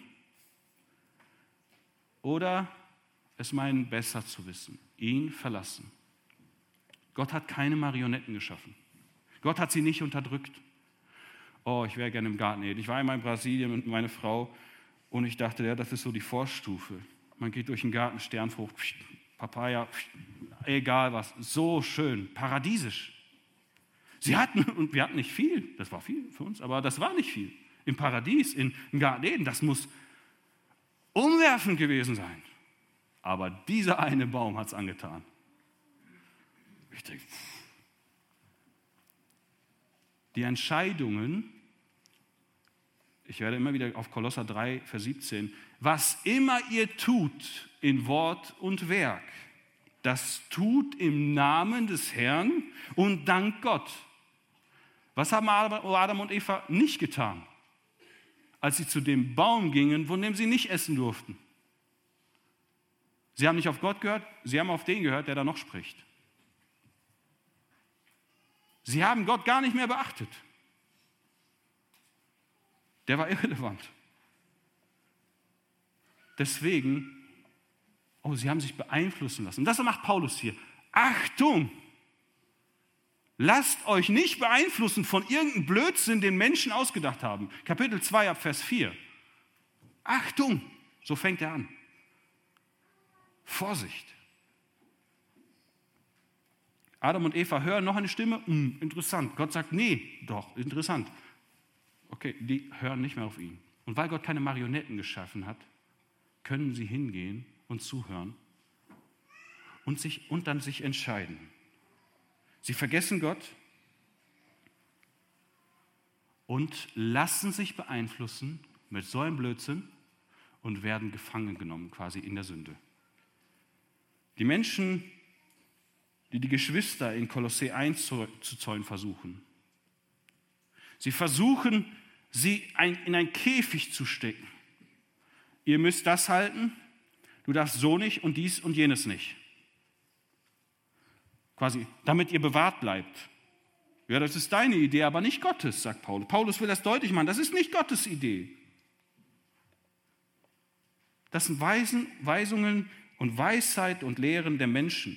oder es meinen, besser zu wissen, ihn verlassen. Gott hat keine Marionetten geschaffen. Gott hat sie nicht unterdrückt. Oh, ich wäre gerne im Garten Eden. Ich war einmal in Brasilien mit meiner Frau und ich dachte, ja, das ist so die Vorstufe. Man geht durch den Garten, Sternfrucht, Papaya, egal was, so schön, paradiesisch. Und wir hatten nicht viel, das war viel für uns, aber das war nicht viel. im Paradies, im Garten Eden. Das muss umwerfend gewesen sein. Aber dieser eine Baum hat es angetan. Ich denke, die Entscheidungen, ich werde immer wieder auf Kolosser 3, Vers 17, was immer ihr tut in Wort und Werk, das tut im Namen des Herrn und dank Gott. Was haben Adam und Eva nicht getan, als sie zu dem Baum gingen, von dem sie nicht essen durften? Sie haben nicht auf Gott gehört, sie haben auf den gehört, der da noch spricht. Sie haben Gott gar nicht mehr beachtet. Der war irrelevant. Deswegen, sie haben sich beeinflussen lassen. Und das macht Paulus hier. Achtung! Lasst euch nicht beeinflussen von irgendeinem Blödsinn, den Menschen ausgedacht haben. Kapitel 2 ab Vers 4. Achtung! So fängt er an. Vorsicht! Adam und Eva hören noch eine Stimme. Interessant. Gott sagt, nee, doch, interessant. Okay, die hören nicht mehr auf ihn. Und weil Gott keine Marionetten geschaffen hat, können sie hingehen und zuhören und dann sich entscheiden. Sie vergessen Gott und lassen sich beeinflussen mit so einem Blödsinn und werden gefangen genommen, quasi in der Sünde. Die Menschen, die Geschwister in Kolossä 1 zu zäunen versuchen, sie versuchen, sie in einen Käfig zu stecken. Ihr müsst das halten, du darfst so nicht und dies und jenes nicht. Quasi, damit ihr bewahrt bleibt. Ja, das ist deine Idee, aber nicht Gottes, sagt Paulus. Paulus will das deutlich machen, das ist nicht Gottes Idee. Das sind Weisungen und Weisheit und Lehren der Menschen.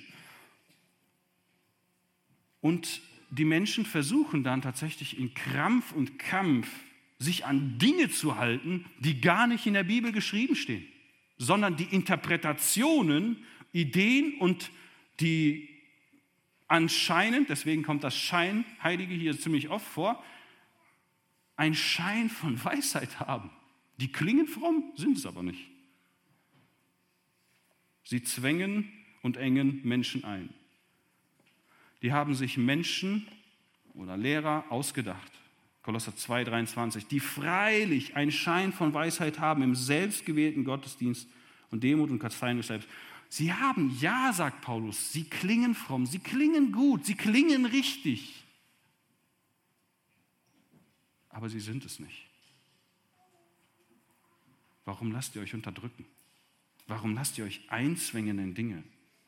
Und die Menschen versuchen dann tatsächlich in Krampf und Kampf, sich an Dinge zu halten, die gar nicht in der Bibel geschrieben stehen, sondern die Interpretationen, Ideen und die anscheinend, deswegen kommt das Scheinheilige hier ziemlich oft vor, einen Schein von Weisheit haben. Die klingen fromm, sind es aber nicht. Sie zwängen und engen Menschen ein. Die haben sich Menschen oder Lehrer ausgedacht. Kolosser 2,23, die freilich einen Schein von Weisheit haben im selbstgewählten Gottesdienst und Demut und Kasteiung des Selbst. Sie haben, ja, sagt Paulus, sie klingen fromm, sie klingen gut, sie klingen richtig. Aber sie sind es nicht. Warum lasst ihr euch unterdrücken? Warum lasst ihr euch einzwängen in Dinge?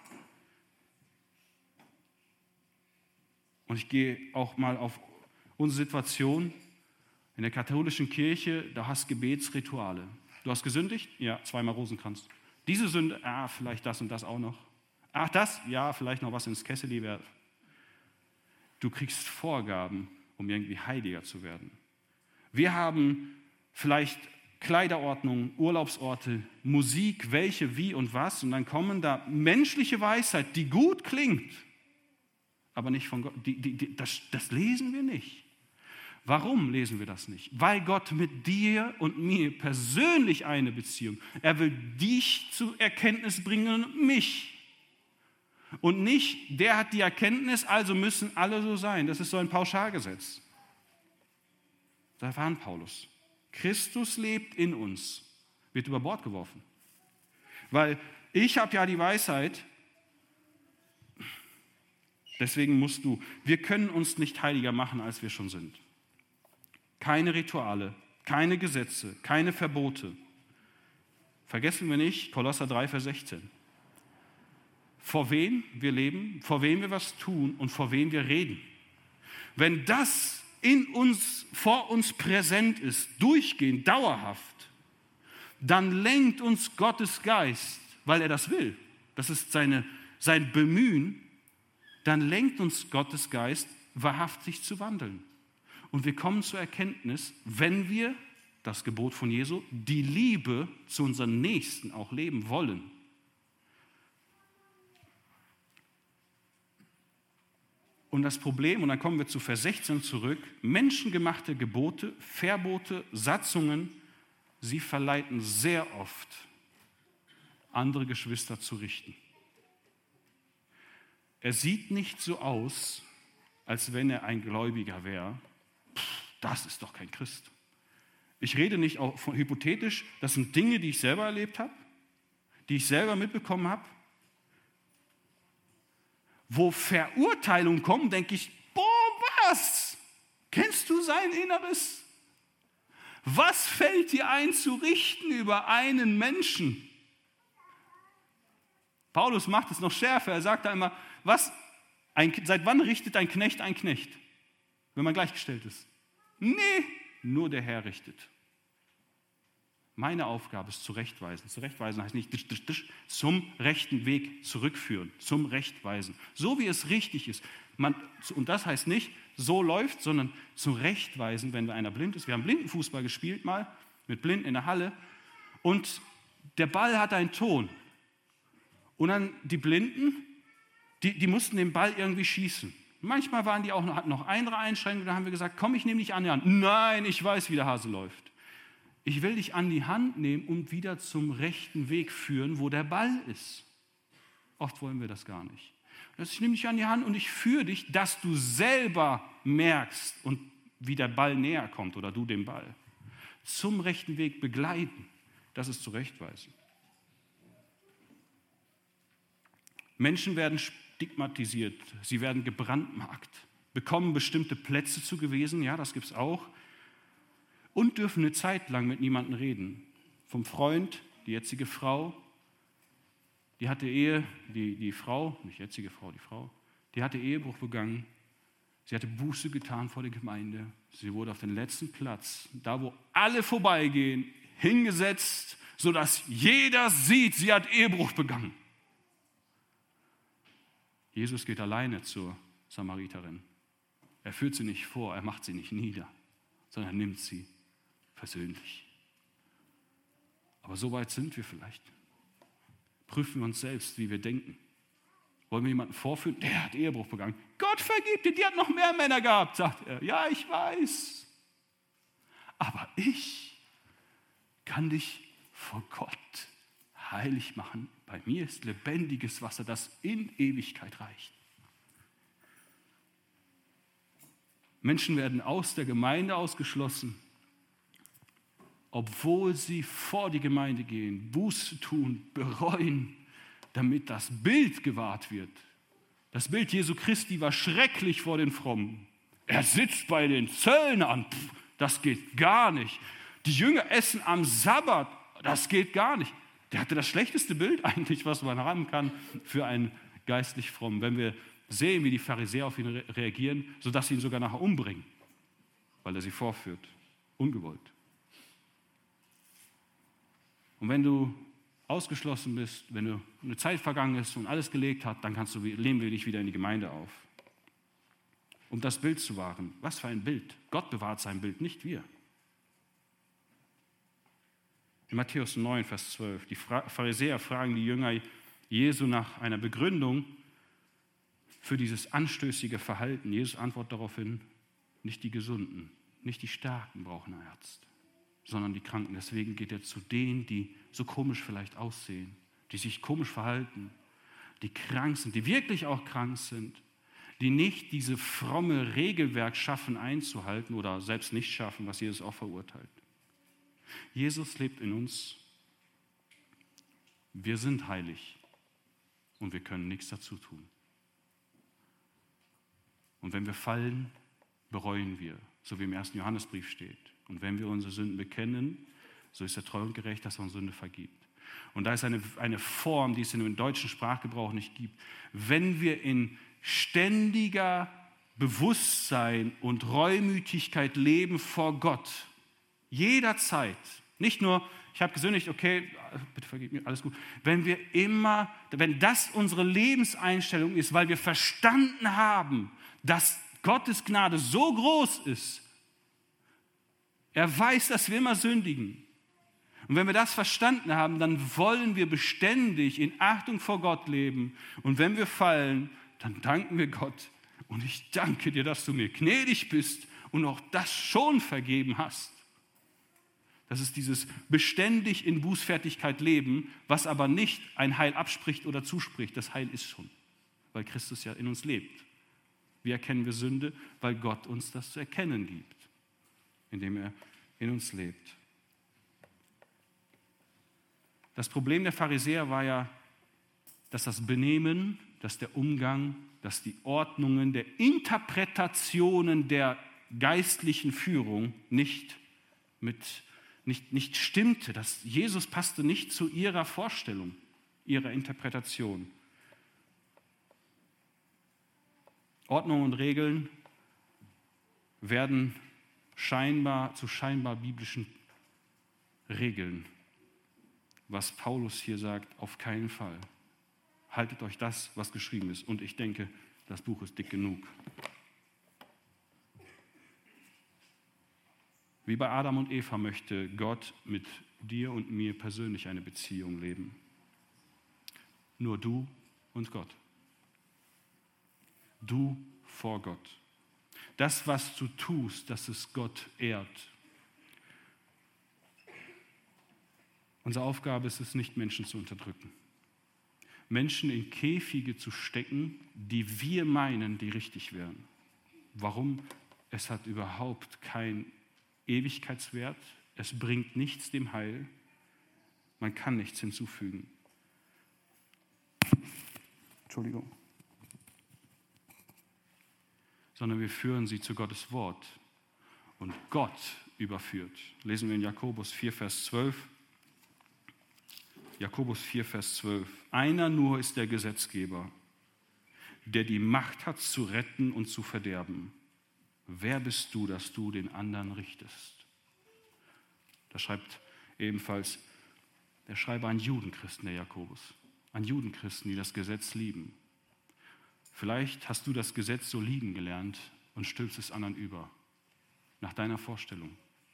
Und ich gehe auch mal auf unsere Situation in der katholischen Kirche. Da hast Gebetsrituale. Du hast gesündigt? Ja, 2-mal Rosenkranz. Diese Sünde, vielleicht das und das auch noch. Ach, das? Ja, vielleicht noch was ins Kesseli wert. Du kriegst Vorgaben, um irgendwie heiliger zu werden. Wir haben vielleicht Kleiderordnung, Urlaubsorte, Musik, welche, wie und was. Und dann kommen da menschliche Weisheit, die gut klingt, aber nicht von Gott. Das lesen wir nicht. Warum lesen wir das nicht? Weil Gott mit dir und mir persönlich eine Beziehung. Er will dich zur Erkenntnis bringen und mich. Und nicht, der hat die Erkenntnis, also müssen alle so sein. Das ist so ein Pauschalgesetz. Da warnt Paulus. Christus lebt in uns, wird über Bord geworfen. Weil ich habe ja die Weisheit, deswegen musst du. Wir können uns nicht heiliger machen, als wir schon sind. Keine Rituale, keine Gesetze, keine Verbote. Vergessen wir nicht, Kolosser 3, Vers 16. Vor wem wir leben, vor wem wir was tun und vor wem wir reden. Wenn das in uns, vor uns präsent ist, durchgehend, dauerhaft, dann lenkt uns Gottes Geist, weil er das will. Das ist sein Bemühen. Dann lenkt uns Gottes Geist, wahrhaftig zu wandeln. Und wir kommen zur Erkenntnis, wenn wir, das Gebot von Jesu, die Liebe zu unseren Nächsten auch leben wollen. Und das Problem, und dann kommen wir zu Vers 16 zurück, menschengemachte Gebote, Verbote, Satzungen, sie verleiten sehr oft, andere Geschwister zu richten. Er sieht nicht so aus, als wenn er ein Gläubiger wäre. Das ist doch kein Christ. Ich rede nicht auch von hypothetisch, das sind Dinge, die ich selber erlebt habe, die ich selber mitbekommen habe. Wo Verurteilungen kommen, denke ich, boah, was? Kennst du sein Inneres? Was fällt dir ein zu richten über einen Menschen? Paulus macht es noch schärfer, er sagt da immer, seit wann richtet ein Knecht einen Knecht, wenn man gleichgestellt ist? Nee, nur der Herr richtet. Meine Aufgabe ist zurechtweisen. Zurechtweisen heißt nicht zum rechten Weg zurückführen, zum Rechtweisen. So wie es richtig ist. Und das heißt nicht, so läuft, sondern zurechtweisen, wenn einer blind ist. Wir haben Blindenfußball gespielt mal, mit Blinden in der Halle. Und der Ball hat einen Ton. Und dann die Blinden, die mussten den Ball irgendwie schießen. Manchmal waren die auch hatten noch andere Einschränkungen. Da haben wir gesagt, komm, ich nehme dich an die Hand. Nein, ich weiß, wie der Hase läuft. Ich will dich an die Hand nehmen und wieder zum rechten Weg führen, wo der Ball ist. Oft wollen wir das gar nicht. Also ich nehme dich an die Hand und ich führe dich, dass du selber merkst und wie der Ball näher kommt oder du den Ball. Zum rechten Weg begleiten, das ist zurechtweisen. Menschen werden stigmatisiert, sie werden gebrandmarkt, bekommen bestimmte Plätze zugewiesen, ja, das gibt es auch, und dürfen eine Zeit lang mit niemandem reden. Vom Freund, die jetzige Frau, die hatte die Frau, nicht jetzige Frau, die Frau, die hatte Ehebruch begangen, sie hatte Buße getan vor der Gemeinde, sie wurde auf den letzten Platz, da wo alle vorbeigehen, hingesetzt, sodass jeder sieht, sie hat Ehebruch begangen. Jesus geht alleine zur Samariterin. Er führt sie nicht vor, er macht sie nicht nieder, sondern er nimmt sie persönlich. Aber so weit sind wir vielleicht. Prüfen wir uns selbst, wie wir denken. Wollen wir jemanden vorführen, der hat Ehebruch begangen. Gott vergibt dir, die hat noch mehr Männer gehabt, sagt er. Ja, ich weiß. Aber ich kann dich vor Gott heilig machen. Bei mir ist lebendiges Wasser, das in Ewigkeit reicht. Menschen werden aus der Gemeinde ausgeschlossen, obwohl sie vor die Gemeinde gehen, Buße tun, bereuen, damit das Bild gewahrt wird. Das Bild Jesu Christi war schrecklich vor den Frommen. Er sitzt bei den Zöllnern, das geht gar nicht. Die Jünger essen am Sabbat, das geht gar nicht. Der hatte das schlechteste Bild eigentlich, was man haben kann für einen geistlich Frommen. Wenn wir sehen, wie die Pharisäer auf ihn reagieren, sodass sie ihn sogar nachher umbringen, weil er sie vorführt, ungewollt. Und wenn du ausgeschlossen bist, wenn du eine Zeit vergangen ist und alles gelegt hat, dann nehmen wir dich wieder in die Gemeinde auf. Um das Bild zu wahren. Was für ein Bild? Gott bewahrt sein Bild, nicht wir. In Matthäus 9, Vers 12, die Pharisäer fragen die Jünger Jesu nach einer Begründung für dieses anstößige Verhalten. Jesus antwortet daraufhin, nicht die Gesunden, nicht die Starken brauchen einen Arzt, sondern die Kranken. Deswegen geht er zu denen, die so komisch vielleicht aussehen, die sich komisch verhalten, die krank sind, die wirklich auch krank sind, die nicht diese fromme Regelwerk schaffen einzuhalten oder selbst nicht schaffen, was Jesus auch verurteilt. Jesus lebt in uns. Wir sind heilig und wir können nichts dazu tun. Und wenn wir fallen, bereuen wir, so wie im 1. Johannesbrief steht. Und wenn wir unsere Sünden bekennen, so ist er treu und gerecht, dass er uns Sünde vergibt. Und da ist eine Form, die es in dem deutschen Sprachgebrauch nicht gibt. Wenn wir in ständiger Bewusstsein und Reumütigkeit leben vor Gott, jederzeit, nicht nur, ich habe gesündigt, okay, bitte vergib mir, alles gut. Wenn das unsere Lebenseinstellung ist, weil wir verstanden haben, dass Gottes Gnade so groß ist, er weiß, dass wir immer sündigen. Und wenn wir das verstanden haben, dann wollen wir beständig in Achtung vor Gott leben. Und wenn wir fallen, dann danken wir Gott Und ich danke dir, dass du mir gnädig bist und auch das schon vergeben hast. Das ist dieses beständig in Bußfertigkeit leben, was aber nicht ein Heil abspricht oder zuspricht. Das Heil ist schon, weil Christus ja in uns lebt. Wie erkennen wir Sünde? Weil Gott uns das zu erkennen gibt, indem er in uns lebt. Das Problem der Pharisäer war ja, dass das Benehmen, dass der Umgang, dass die Ordnungen der Interpretationen der geistlichen Führung nicht stimmte. Dass Jesus passte nicht zu ihrer Vorstellung, ihrer Interpretation. Ordnungen und Regeln werden zu scheinbar biblischen Regeln. Was Paulus hier sagt, auf keinen Fall. Haltet euch das, was geschrieben ist. Und ich denke, das Buch ist dick genug. Wie bei Adam und Eva möchte Gott mit dir und mir persönlich eine Beziehung leben. Nur du und Gott. Du vor Gott. Das, was du tust, dass es Gott ehrt. Unsere Aufgabe ist es nicht, Menschen zu unterdrücken. Menschen in Käfige zu stecken, die wir meinen, die richtig wären. Warum? Es hat überhaupt keinen Ewigkeitswert. Es bringt nichts dem Heil. Man kann nichts hinzufügen. Entschuldigung. Sondern wir führen sie zu Gottes Wort. Und Gott überführt. Lesen wir in Jakobus 4, Vers 12. Jakobus 4, Vers 12. Einer nur ist der Gesetzgeber, der die Macht hat zu retten und zu verderben. Wer bist du, dass du den anderen richtest? Da schreibt ebenfalls der Schreiber an Judenchristen, der Jakobus. An Judenchristen, die das Gesetz lieben. Vielleicht hast du das Gesetz so lieben gelernt und stülpst es anderen über, nach deiner Vorstellung.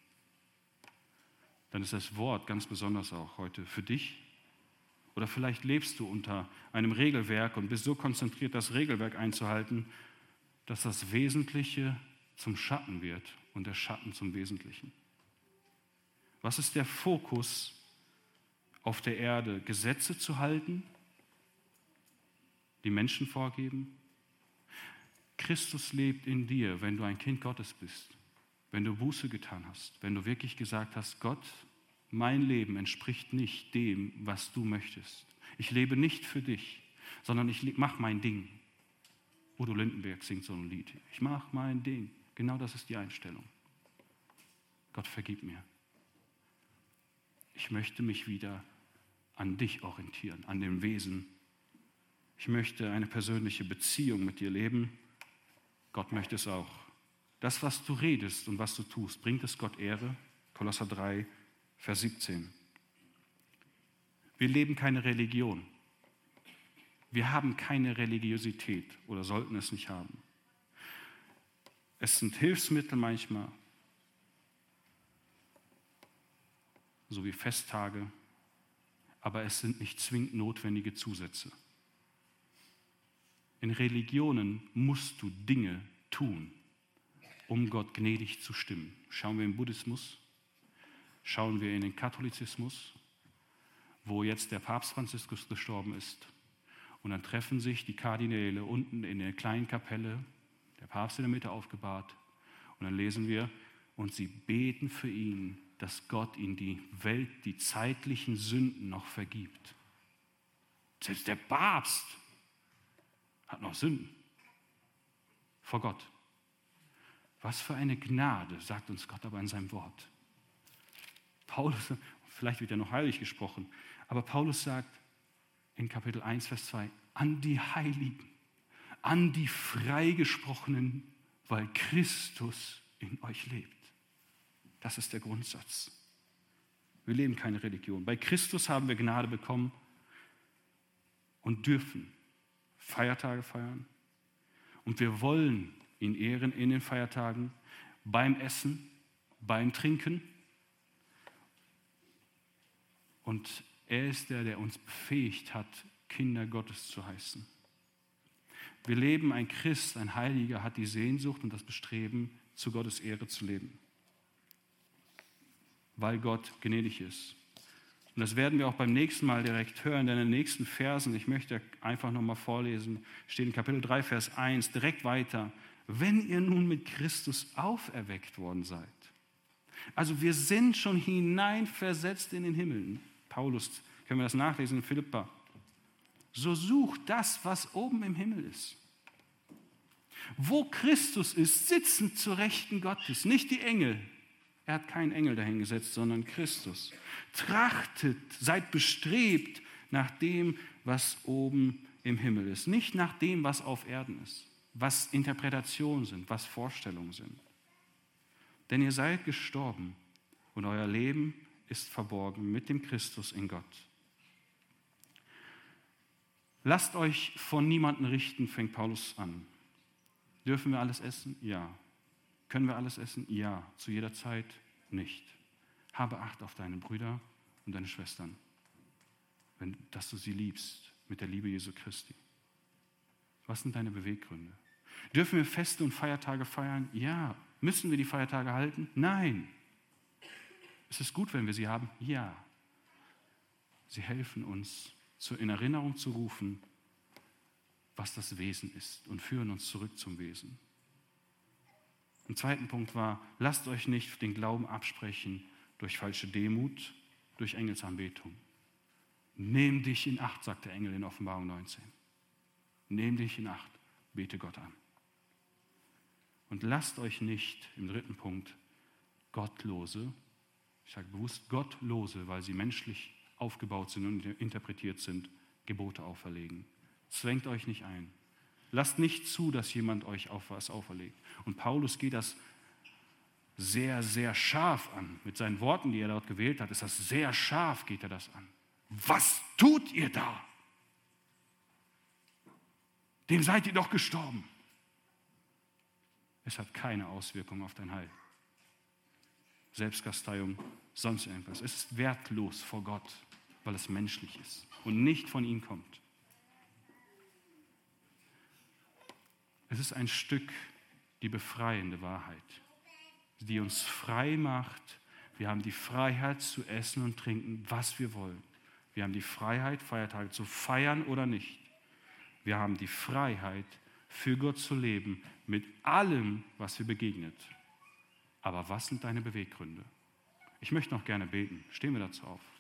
Dann ist das Wort ganz besonders auch heute für dich. Oder vielleicht lebst du unter einem Regelwerk und bist so konzentriert, das Regelwerk einzuhalten, dass das Wesentliche zum Schatten wird und der Schatten zum Wesentlichen. Was ist der Fokus auf der Erde? Gesetze zu halten, die Menschen vorgeben? Christus lebt in dir, wenn du ein Kind Gottes bist, wenn du Buße getan hast, wenn du wirklich gesagt hast, Gott, mein Leben entspricht nicht dem, was du möchtest. Ich lebe nicht für dich, sondern ich mache mein Ding. Udo Lindenberg singt so ein Lied. Ich mache mein Ding. Genau das ist die Einstellung. Gott, vergib mir. Ich möchte mich wieder an dich orientieren, an dem Wesen. Ich möchte eine persönliche Beziehung mit dir leben. Gott möchte es auch. Das, was du redest und was du tust, bringt es Gott Ehre? Kolosser 3, Vers 17. Wir leben keine Religion. Wir haben keine Religiosität oder sollten es nicht haben. Es sind Hilfsmittel manchmal, so wie Festtage, aber es sind nicht zwingend notwendige Zusätze. In Religionen musst du Dinge tun, um Gott gnädig zu stimmen. Schauen wir im Buddhismus, schauen wir in den Katholizismus, wo jetzt der Papst Franziskus gestorben ist. Und dann treffen sich die Kardinäle unten in der kleinen Kapelle, der Papst in der Mitte aufgebahrt. Und dann lesen wir, und sie beten für ihn, dass Gott ihm die zeitlichen Sünden noch vergibt. Selbst der Papst hat noch Sünden vor Gott. Was für eine Gnade, sagt uns Gott aber in seinem Wort. Paulus, vielleicht wird er noch heilig gesprochen, aber Paulus sagt in Kapitel 1, Vers 2, an die Heiligen, an die Freigesprochenen, weil Christus in euch lebt. Das ist der Grundsatz. Wir leben keine Religion. Bei Christus haben wir Gnade bekommen und dürfen Feiertage feiern. Und wir wollen ihn ehren in den Feiertagen, beim Essen, beim Trinken. Und er ist der uns befähigt hat, Kinder Gottes zu heißen. Wir leben, ein Christ, ein Heiliger hat die Sehnsucht und das Bestreben, zu Gottes Ehre zu leben, weil Gott gnädig ist. Und das werden wir auch beim nächsten Mal direkt hören, denn in den nächsten Versen, ich möchte einfach nochmal vorlesen, steht in Kapitel 3, Vers 1, direkt weiter: Wenn ihr nun mit Christus auferweckt worden seid. Also wir sind schon hineinversetzt in den Himmel. Paulus, können wir das nachlesen in Philippa. So sucht das, was oben im Himmel ist. Wo Christus ist, sitzen zur Rechten Gottes, nicht die Engel. Er hat keinen Engel dahingesetzt, sondern Christus. Trachtet, seid bestrebt nach dem, was oben im Himmel ist. Nicht nach dem, was auf Erden ist, was Interpretationen sind, was Vorstellungen sind. Denn ihr seid gestorben und euer Leben ist verborgen mit dem Christus in Gott. Lasst euch von niemandem richten, fängt Paulus an. Dürfen wir alles essen? Ja. Können wir alles essen? Ja. Zu jeder Zeit nicht. Habe Acht auf deine Brüder und deine Schwestern, dass du sie liebst mit der Liebe Jesu Christi. Was sind deine Beweggründe? Dürfen wir Feste und Feiertage feiern? Ja. Müssen wir die Feiertage halten? Nein. Ist es gut, wenn wir sie haben? Ja. Sie helfen uns, in Erinnerung zu rufen, was das Wesen ist und führen uns zurück zum Wesen. Ein zweiter Punkt war, lasst euch nicht den Glauben absprechen durch falsche Demut, durch Engelsanbetung. Nimm dich in Acht, sagt der Engel in Offenbarung 19. Nimm dich in Acht, bete Gott an. Und lasst euch nicht, im dritten Punkt, Gottlose, ich sage bewusst Gottlose, weil sie menschlich aufgebaut sind und interpretiert sind, Gebote auferlegen. Zwängt euch nicht ein. Lasst nicht zu, dass jemand euch was auferlegt. Und Paulus geht das sehr, sehr scharf an. Mit seinen Worten, die er dort gewählt hat, ist das sehr scharf, geht er das an. Was tut ihr da? Dem seid ihr doch gestorben. Es hat keine Auswirkung auf dein Heil. Selbstkasteiung, sonst irgendwas. Es ist wertlos vor Gott, weil es menschlich ist und nicht von ihm kommt. Es ist ein Stück die befreiende Wahrheit, die uns frei macht. Wir haben die Freiheit zu essen und trinken, was wir wollen. Wir haben die Freiheit, Feiertage zu feiern oder nicht. Wir haben die Freiheit, für Gott zu leben, mit allem, was wir begegnet. Aber was sind deine Beweggründe? Ich möchte noch gerne beten. Stehen wir dazu auf.